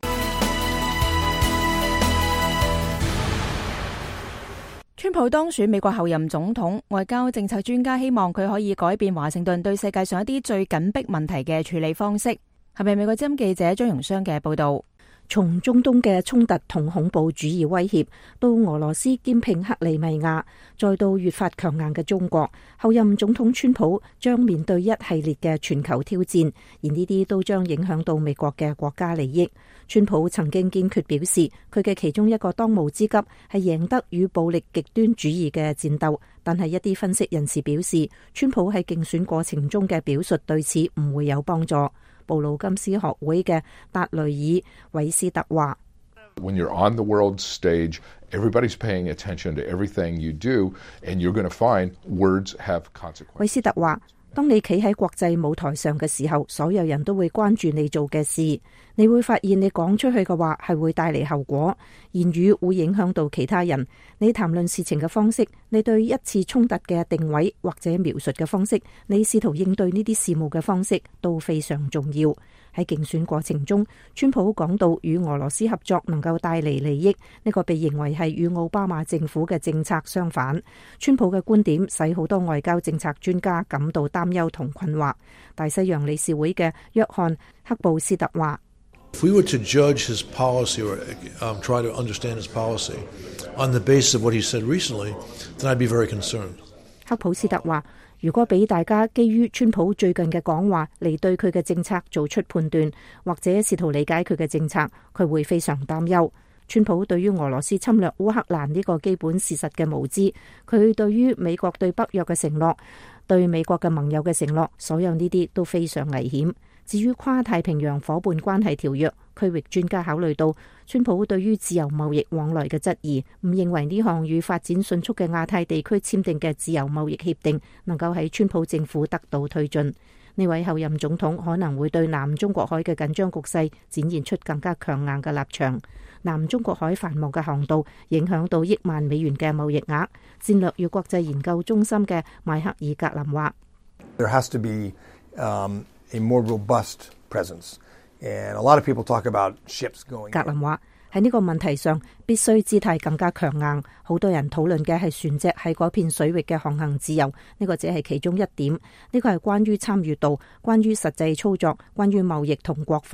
川普當選美國後任總統，外交政策專家希望佢可以改變華盛頓對世界上一啲最緊迫問題嘅處理方式。係咪美國之音記者張榮湘嘅報道？ 從中東嘅衝突同恐怖主義威脅，到俄羅斯兼併克里米亞，再到越發強硬嘅中國，後任總統川普將面對一系列嘅全球挑戰，而呢啲都將影響到美國嘅國家利益。川普曾經堅決表示，佢嘅其中一個當務之急係贏得與暴力極端主義嘅戰鬥，但係一啲分析人士表示，川普喺競選過程中嘅表述對此唔會有幫助。布魯金斯學會嘅達雷爾韋斯特話 ：When you're on the world stage, everybody's paying attention to everything you do, and you're going to find words have consequences. 韋斯特話：當你企喺國際舞台上嘅時候，所有人都會關注你做嘅事。你會發現你講出去嘅話係會帶嚟後果，言語會影響到其他人。你談論事情嘅方式，你對一次衝突嘅定位或者描述嘅方式，你試圖應對呢啲事務嘅方式都非常重要。喺競選過程中，川普講到與俄羅斯合作能夠帶嚟利益，呢個被認為係與奧巴馬政府嘅政策相反。川普嘅觀點使好多外交政策專家感到擔憂同困惑。大西洋理事會嘅約翰克布斯特話 ：If we were to judge his policy or um, try to understand his policy on the basis of what he said recently, then I'd be very concerned. 克普斯特話：如果俾大家基於川普最近嘅講話嚟對佢嘅政策做出判斷，或者試圖理解佢嘅政策，佢會非常擔憂。川普對於俄羅斯侵略烏克蘭呢個基本事實嘅無知，佢對於美國對北約嘅承諾，對美國嘅盟友嘅承諾，所有呢啲都非常危險。至於跨太平洋夥伴關係條約，區域專家考慮到川普對於自由貿易往來嘅質疑，唔認為呢項與發展迅速嘅亞太地區簽訂嘅自由貿易協定能夠喺川普政府得到推進。呢位後任總統可能會對南中國海嘅緊張局勢展現出更加強硬嘅立場。南中國海繁忙嘅航道影響到億萬美元嘅貿易額。戰略與國際研究中心嘅邁克爾格林話 ：There has to be, um, a more robust presence, and a lot of people talk about ships going. 格林話喺呢個問題上必須姿態更加強硬。好多人討論嘅係船隻喺嗰片水域嘅航行自由，呢個只係其中一點。呢個係關於參與度，關於實際操作，關於貿易同國防。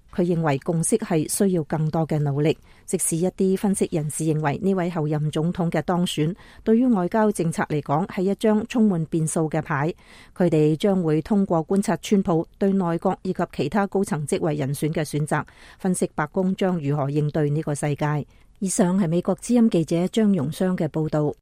佢認為共識係需要更多嘅努力，即使一啲分析人士認為呢位候任總統嘅當選對於外交政策嚟講係一張充滿變數嘅牌，佢哋將會通過觀察川普對內閣以及其他高層職位人選嘅選擇，分析白宮將如何應對呢個世界。以上係美國之音記者張容雙嘅報導。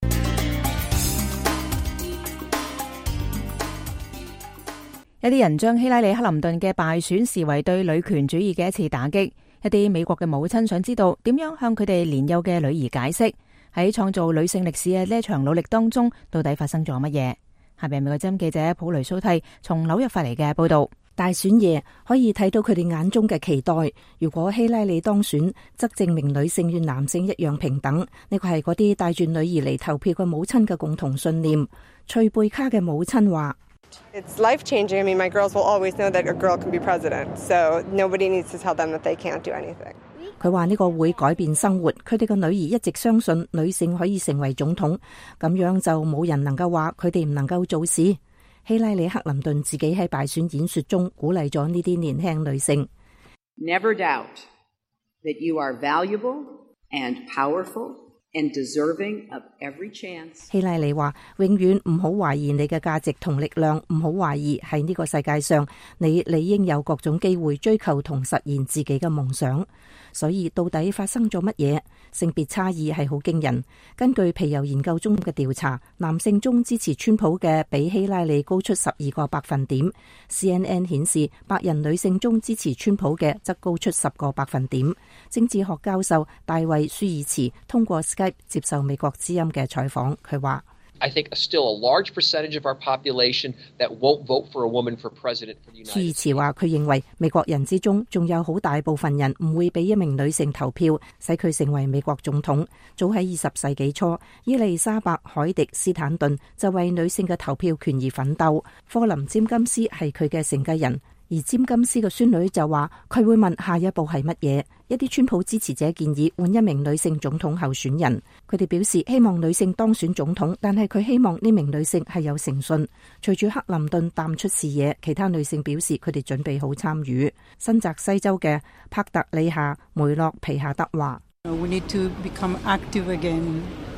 一啲人將希拉里克林頓嘅敗選視為對女權主義嘅一次打擊。一啲美國嘅母親想知道點樣向佢哋年幼嘅女兒解釋喺創造女性歷史嘅呢一場努力當中，到底發生咗乜嘢？下邊美國之音記者普雷蘇蒂從紐約發嚟嘅報道。大選夜可以睇到佢哋眼中嘅期待。如果希拉里當選，則證明女性與男性一樣平等。呢個係嗰啲帶住女兒嚟投票嘅母親嘅共同信念。翠貝卡嘅母親話 ：It's life-changing. I mean, my girls will always know that a girl can be president, so nobody needs to tell them that they can't do anything. 佢話呢個會改變生活，佢哋嘅女兒一直相信女性可以成為總統，咁樣就冇人能夠話佢哋唔能夠做事。希拉里克林頓自己喺敗選演說中鼓勵咗呢啲年輕女性。 Never doubt that you are valuable and powerful and deserving of every chance. 希拉里話：永遠唔好懷疑你嘅價值同力量，唔好懷疑喺呢個世界上，你理應有各種機會追求同實現自己嘅夢想。所以到底發生咗乜嘢？性別差異係好驚人。根據皮尤研究中嘅調查，男性中支持川普嘅比希拉里高出十二個百分點。C N N 顯示，白人女性中支持川普嘅則高出十個百分點。政治學教授大衛舒爾茨通過 Skype 接受美國之音嘅採訪，佢話 I think still a large percentage of our population that won't vote for a woman for president for the United States. 舒爾茨話：佢認為美國人之中仲有好大部分人唔會俾一名女性投票，使佢成為美國總統。早喺二十世紀初，伊麗莎白·海迪斯坦頓就為女性嘅投票權而奮鬥。科林·詹金斯係佢嘅承繼人。而詹金斯嘅孫女就話佢會問下一步係乜嘢。一啲川普支持者建議換一名女性總統候選人，佢哋表示希望女性當選總統，但係佢希望呢名女性係有誠信。隨住克林頓淡出視野，其他女性表示佢哋準備好參與。新澤西州嘅帕特里夏梅洛皮夏德話 ：We need to become active again.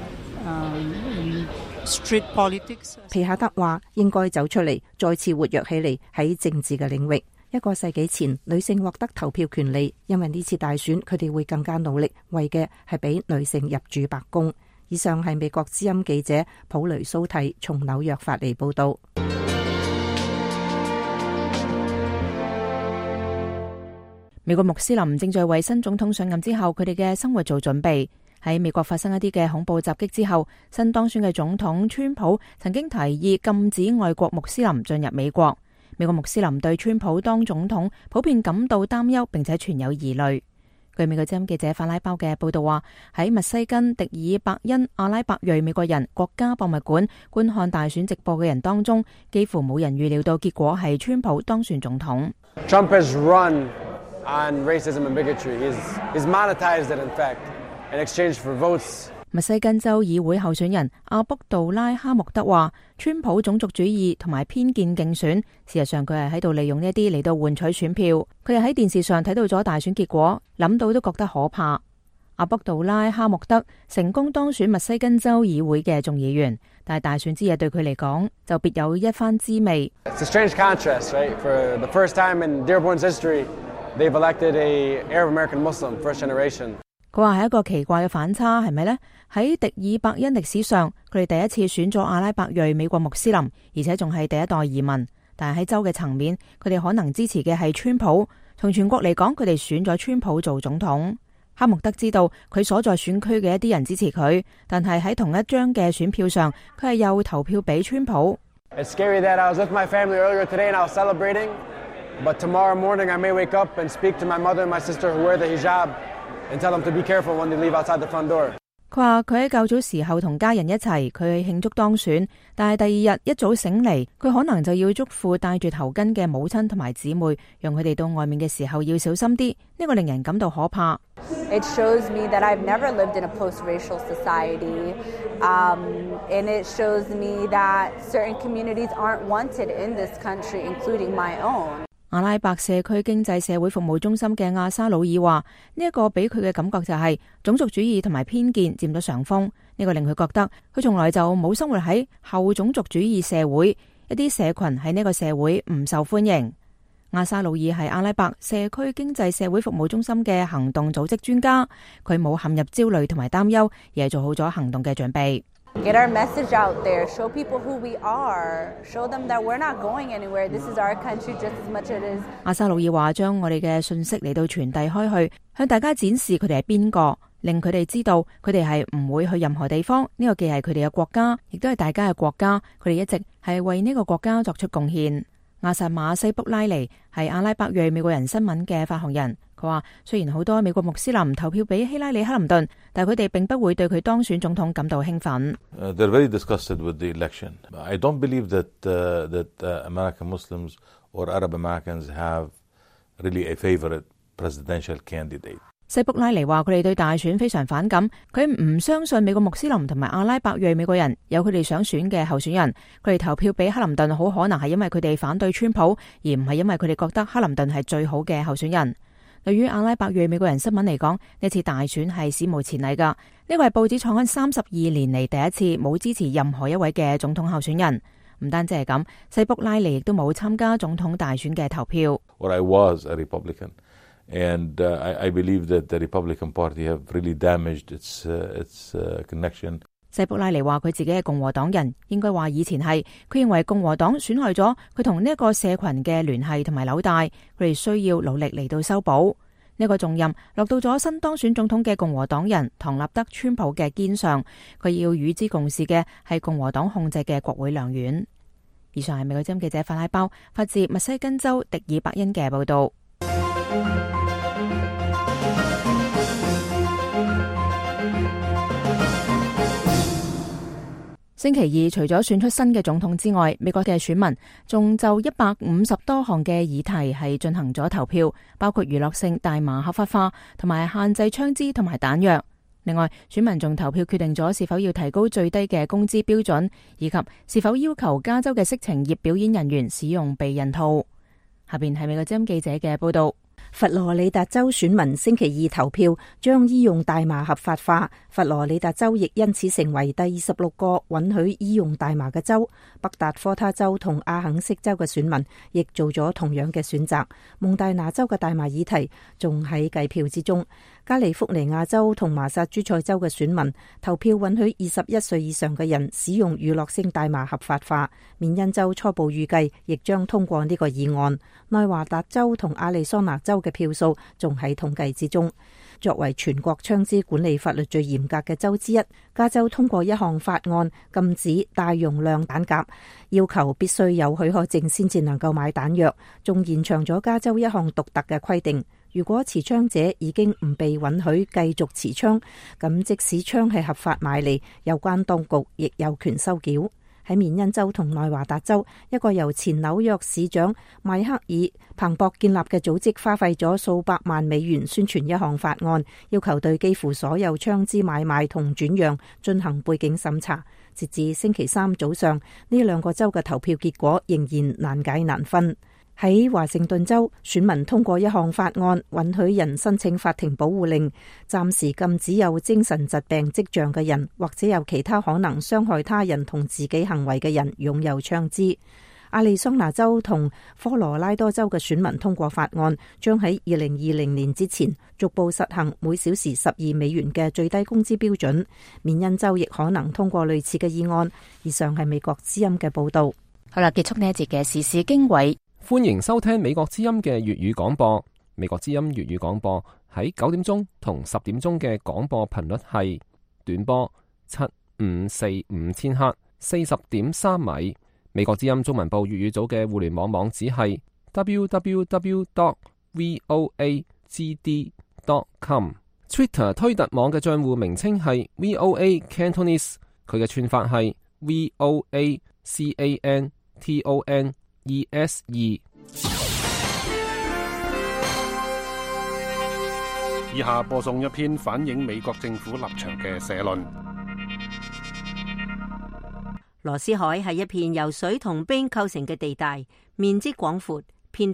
Um, Street politics. 皮夏德話：應該走出嚟，再次活躍起嚟喺政治嘅領域。一個世紀前，女性獲得投票權利，因為呢次大選，佢哋會更加努力，為嘅係俾女性入主白宮。以上係美國之音記者普雷蘇蒂從紐約發嚟報道。 美國穆斯林正在為新總統上任之後，佢哋嘅生活做準備。喺美國發生一啲嘅恐怖襲擊之後，新當選嘅總統川普曾經提議禁止外國穆斯林進入美國。美國穆斯林對川普當總統普遍感到擔憂，並且存有疑慮。據美國之音記者法拉包嘅報道話，喺密西根迪爾伯恩阿拉伯裔美國人國家博物館觀看大選直播嘅人當中，幾乎冇人預料到結果係川普當選總統。 Trump has run on racism and bigotry. He's, he's monetized it, in fact. 密西根州議會候選人阿卜杜拉哈穆德話：川普種族主義同埋偏見競選，事實上佢係喺度利用呢一啲嚟到換取選票。佢又喺電視上睇到咗大選結果，諗到都覺得可怕。阿卜杜拉哈穆德成功當選密西根州議會嘅眾議員，但係大選之夜對佢嚟講就別有一番滋味。 It's a strange contrast, right? For the first time in Dearborn's history, they've elected a Arab American Muslim first generation. 佢話係一個奇怪嘅反差，係咪呢？喺迪爾伯恩歷史上，佢哋第一次選咗阿拉伯裔美國穆斯林，而且仲係第一代移民。但係喺州嘅層面，佢哋可能支持嘅係川普。從全國嚟講，佢哋選咗川普做總統。哈穆德知道佢所在選區嘅一啲人支持佢，但係喺同一張嘅選票上，佢係又投票俾川普。 It's scary that I was with my family earlier today and I was celebrating, but tomorrow morning I may wake up and speak to my mother and my sister who wear the hijab.And tell them to be careful when they leave outside the front door. 佢話佢喺較早時候同家人一齊，佢慶祝當選，但係第二日一早醒嚟，佢可能就要囑咐戴住頭巾嘅母親同埋姊妹，讓佢哋到外面嘅時候要小心啲。呢個令人感到可怕。 It shows me that I've never lived in a post-racial society, um, and it shows me that certain communities aren't wanted in this country, including my own. 阿拉伯社區經濟社會服務中心嘅阿沙魯爾話：呢一個俾佢嘅感覺就係種族主義同埋偏見佔咗上風。呢個令佢覺得佢從來就冇生活喺後種族主義社會，一啲社群喺呢個社會唔受歡迎。阿沙魯爾係阿拉伯社區經濟社會服務中心嘅行動組織專家，佢冇陷入焦慮同埋擔憂，而係做好咗行動嘅準備。 Get our message out there, show people who we are, show them that we're not going anywhere. This is our country just as much as it is. 阿沙魯爾話：將我哋嘅信息嚟到傳遞開去，向大家展示佢哋係邊個，令佢哋知道佢哋係唔會去任何地方。呢個既係佢哋嘅國家，亦都係大家嘅國家。佢哋一直係為呢個國家作出貢獻。阿薩馬西卜拉尼係阿拉伯裔美國人新聞嘅發行人。佢話：雖然好多美國穆斯林投票俾希拉里克林頓，但係佢哋並不會對佢當選總統感到興奮。 Uh, they're very disgusted with the election. I don't believe that uh, that uh, American Muslims or Arab Americans have really a favorite presidential candidate. 西卜拉尼話：佢哋對大選非常反感，佢唔相信美國穆斯林同埋阿拉伯裔美國人有佢哋想選嘅候選人。佢哋投票俾克林頓，好可能係因為佢哋反對川普，而唔係因為佢哋覺得克林頓係最好嘅候選人。對於阿拉伯裔美國人新聞嚟講，呢次大選係史無前例㗎。呢個係報紙創刊三十二年嚟第一次冇支持任何一位嘅總統候選人。唔單止係咁，西卜拉尼亦都冇參加總統大選嘅投票。 Well, I was a Republican, and uh, I, I believe that the Republican Party have really damaged its uh, its uh, connection. 西卜拉尼話：佢自己係共和黨人，應該話以前係。佢認為共和黨損害咗佢同呢一個社群嘅聯繫同埋紐帶，佢哋需要努力嚟到修補。呢個重任落到咗新當選總統嘅共和黨人唐納德川普嘅肩上，佢要與之共事嘅係共和黨控制嘅國會兩院。以上係美國之音記者法拉包發自密西根州迪爾伯恩嘅報道。星期二，除咗選出新嘅總統之外，美國嘅選民仲就一百五十多項嘅議題係進行咗投票，包括娛樂性大麻合法化同埋限制槍支同埋彈藥。另外，選民仲投票決定咗是否要提高最低嘅工資標準，以及是否要求加州嘅色情業表演人員使用避孕套。下邊係美國之音記者嘅報道。 佛羅里達州選民星期二投票，將醫用大麻合法化。佛羅里達州亦因此成為第二十六個允許醫用大麻嘅州。北達科他州同阿肯色州嘅選民亦做咗同樣嘅選擇。蒙大拿州嘅大麻議題仲喺計票之中。加利福尼亞州同麻薩諸塞州嘅選民投票允許二十一歲以上嘅人使用娛樂性大麻合法化。緬因州初步預計亦將通過呢個議案。內華達州同亞利桑那州嘅票數仲喺統計之中。作為全國槍支管理法律最嚴格嘅州之一，加州通過一項法案，禁止大容量彈夾，要求必須有許可證先至能夠買彈藥，仲延長咗加州一項獨特嘅規定。如果持槍者已經唔被允許繼續持槍，咁即使槍係合法買嚟，有關當局亦有權收繳。喺緬因州同內華達州，一個由前紐約市長邁克爾彭博建立嘅組織花費咗數百萬美元宣傳一項法案，要求對幾乎所有槍支買賣同轉讓進行背景審查。截至星期三早上，呢兩個州嘅投票結果仍然難解難分。喺華盛頓州，選民通過一項法案，允許人申請法庭保護令，暫時禁止有精神疾病跡象嘅人或者有其他可能傷害他人同自己行為嘅人擁有槍支。亞利桑那州同科羅拉多州嘅選民通過法案，將喺二零二零年之前逐步實行每小時十二美元嘅最低工資標準。緬因州亦可能通過類似嘅議案。以上係美國之音嘅報道。 好啦，結束呢一節嘅時事經緯。 歡迎收聽美國之音嘅粵語廣播。美國之音粵語廣播喺九點鐘同十點鐘嘅廣播頻率係短波七五四五千赫，四十點三米。美國之音中文部粵語組嘅互聯網網址係 double-u double-u double-u dot voagd dot com。Twitter 推特網嘅賬戶名稱係 V O A Cantonese， 佢嘅串法係 V O A C A N T O N E S E。 以下播送一篇反映美國政府立場嘅社論。 羅斯海係一片由水同冰構成嘅地帶，面積廣闊、偏僻，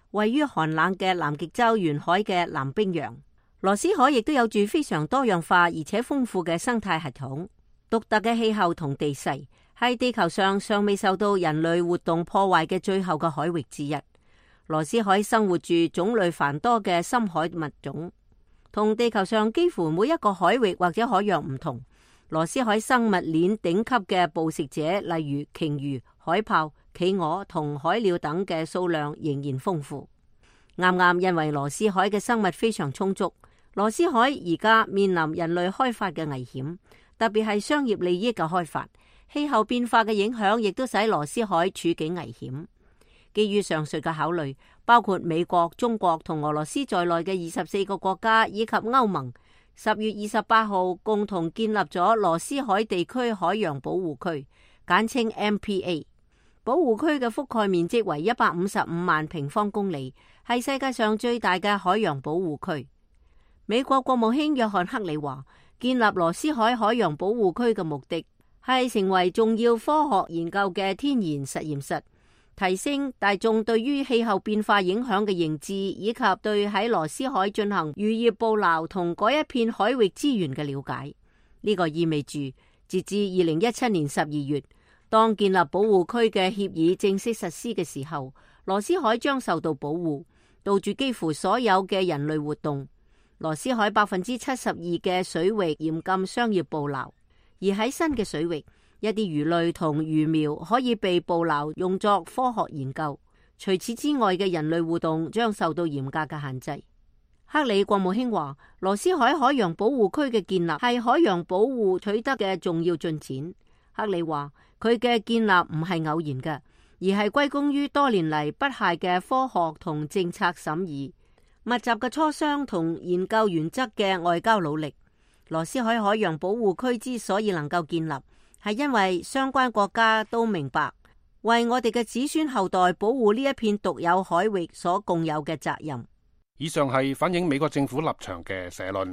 位於寒冷嘅南極洲沿海嘅南冰洋。羅斯海亦都有住非常多樣化而且豐富嘅生態系統，獨特嘅氣候同地勢，係地球上尚未受到人類活動破壞嘅最後嘅海域之一。羅斯海生活住種類繁多嘅深海物種，同地球上幾乎每一個海域或者海洋唔同。羅斯海生物鏈頂級嘅捕食者，例如鯨魚、海豹、企鵝同海鳥等嘅數量仍然豐富。啱啱因為羅斯海嘅生物非常充足，羅斯海而家面臨人類開發嘅危險，特別係商業利益嘅開發。氣候變化嘅影響亦都使羅斯海處境危險。基於上述嘅考慮，包括美國、中國同俄羅斯在內嘅二十四個國家以及歐盟，十月二十八號共同建立咗羅斯海地區海洋保護區，簡稱 M P A。保護區嘅覆蓋面積為一百五十五萬平方公里，係世界上最大嘅海洋保護區。美國國務卿約翰克里話，建立羅斯海海洋保護區嘅目的係成為重要科學研究嘅天然實驗室，提升大眾對於氣候變化影響嘅認知，以及對喺羅斯海進行漁業捕撈同嗰一片海域資源嘅了解。呢、這個意味住，截至二零一七年十二月，當建立保護區嘅協議正式實施嘅時候，羅斯海將受到保護，杜絕幾乎所有嘅人類活動。羅斯海百分之七十二嘅水域嚴禁商業捕撈。而喺新嘅水域，一啲魚類同魚苗可以被捕撈用作科學研究。除此之外嘅人類活動將受到嚴格嘅限制。克里國務卿話，羅斯海海洋保護區嘅建立係海洋保護取得嘅重要進展。克里話，佢嘅建立唔係偶然嘅，而係歸功於多年嚟不懈嘅科學同政策審議、密集嘅磋商同研究原則嘅外交努力。羅斯海海洋保護區之所以能夠建立，係因為相關國家都明白為我哋嘅子孫後代保護呢一片獨有海域所共有嘅責任。 以上係反映美國政府立場嘅社論。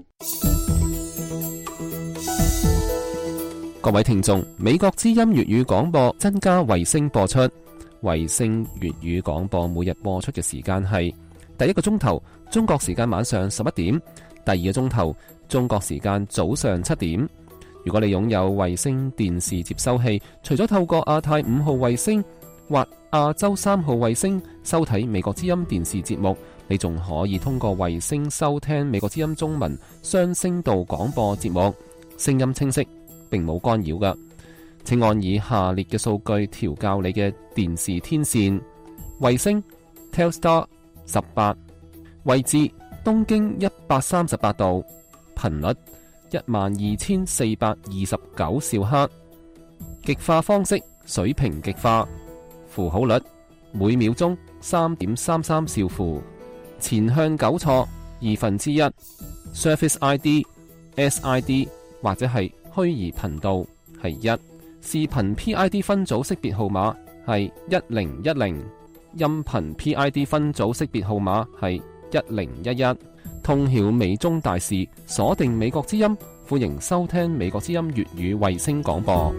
各位聽眾，美國之音粵語廣播增加衛星播出，衛星粵語廣播每日播出嘅時間係第一個鐘頭中國時間晚上十一點，第二個鐘頭中國時間早上七點。如果你擁有衛星電視接收器，除咗透過亞太五號衛星或亞洲三號衛星收睇美國之音電視節目，你仲可以通過衛星收聽美國之音中文雙聲道廣播節目，聲音清晰，並冇干擾㗎。請按以下列嘅數據調校你嘅電視天線：衛星 Telstar 十八，位置東經一百三十八度，頻率一萬二千四百二十九兆赫，極化方式水平極化，符號率每秒鐘三點三三兆符，前向糾錯二分之一 ，Surface I D、S I D 或者係虛擬頻道係一，視頻 P I D 分組識別號碼係一零一零，音頻 P I D 分組識別號碼係一零一一。通曉美中大事，鎖定美國之音，歡迎收聽美國之音粵語衛星廣播。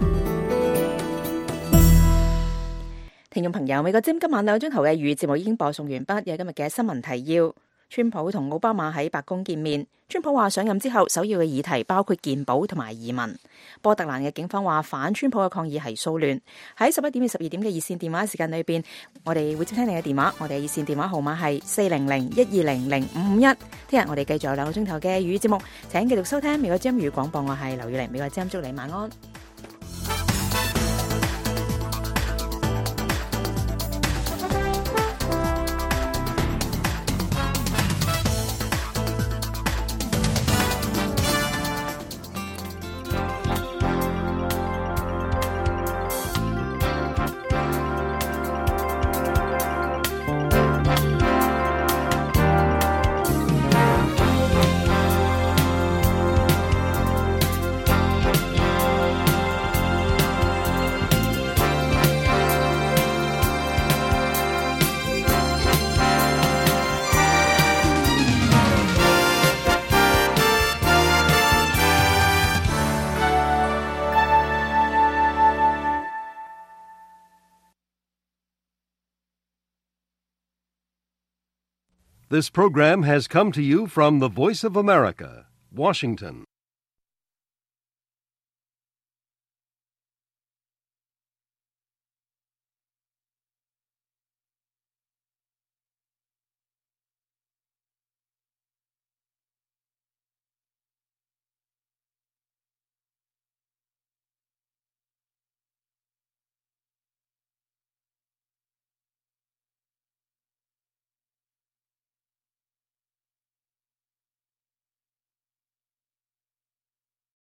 聽眾朋友，美國之音今晚兩個鐘頭嘅粵語節目已經播送完畢，有今日嘅新聞提要。川普同奧巴馬喺白宮見面，川普話上任之後首要嘅議題包括健保同埋移民。波特蘭嘅警方話反川普嘅抗議係騷亂。喺十一點至十二點嘅熱線電話時間裏邊，我哋會接聽你嘅電話，我哋嘅熱線電話號碼係四零零一二零零五五一。聽日我哋繼續有兩個鐘頭嘅粵語節目，請繼續收聽美國之音粵語廣播，我係劉宇玲，美國之音祝你晚安。 This program has come to you from the Voice of America, Washington.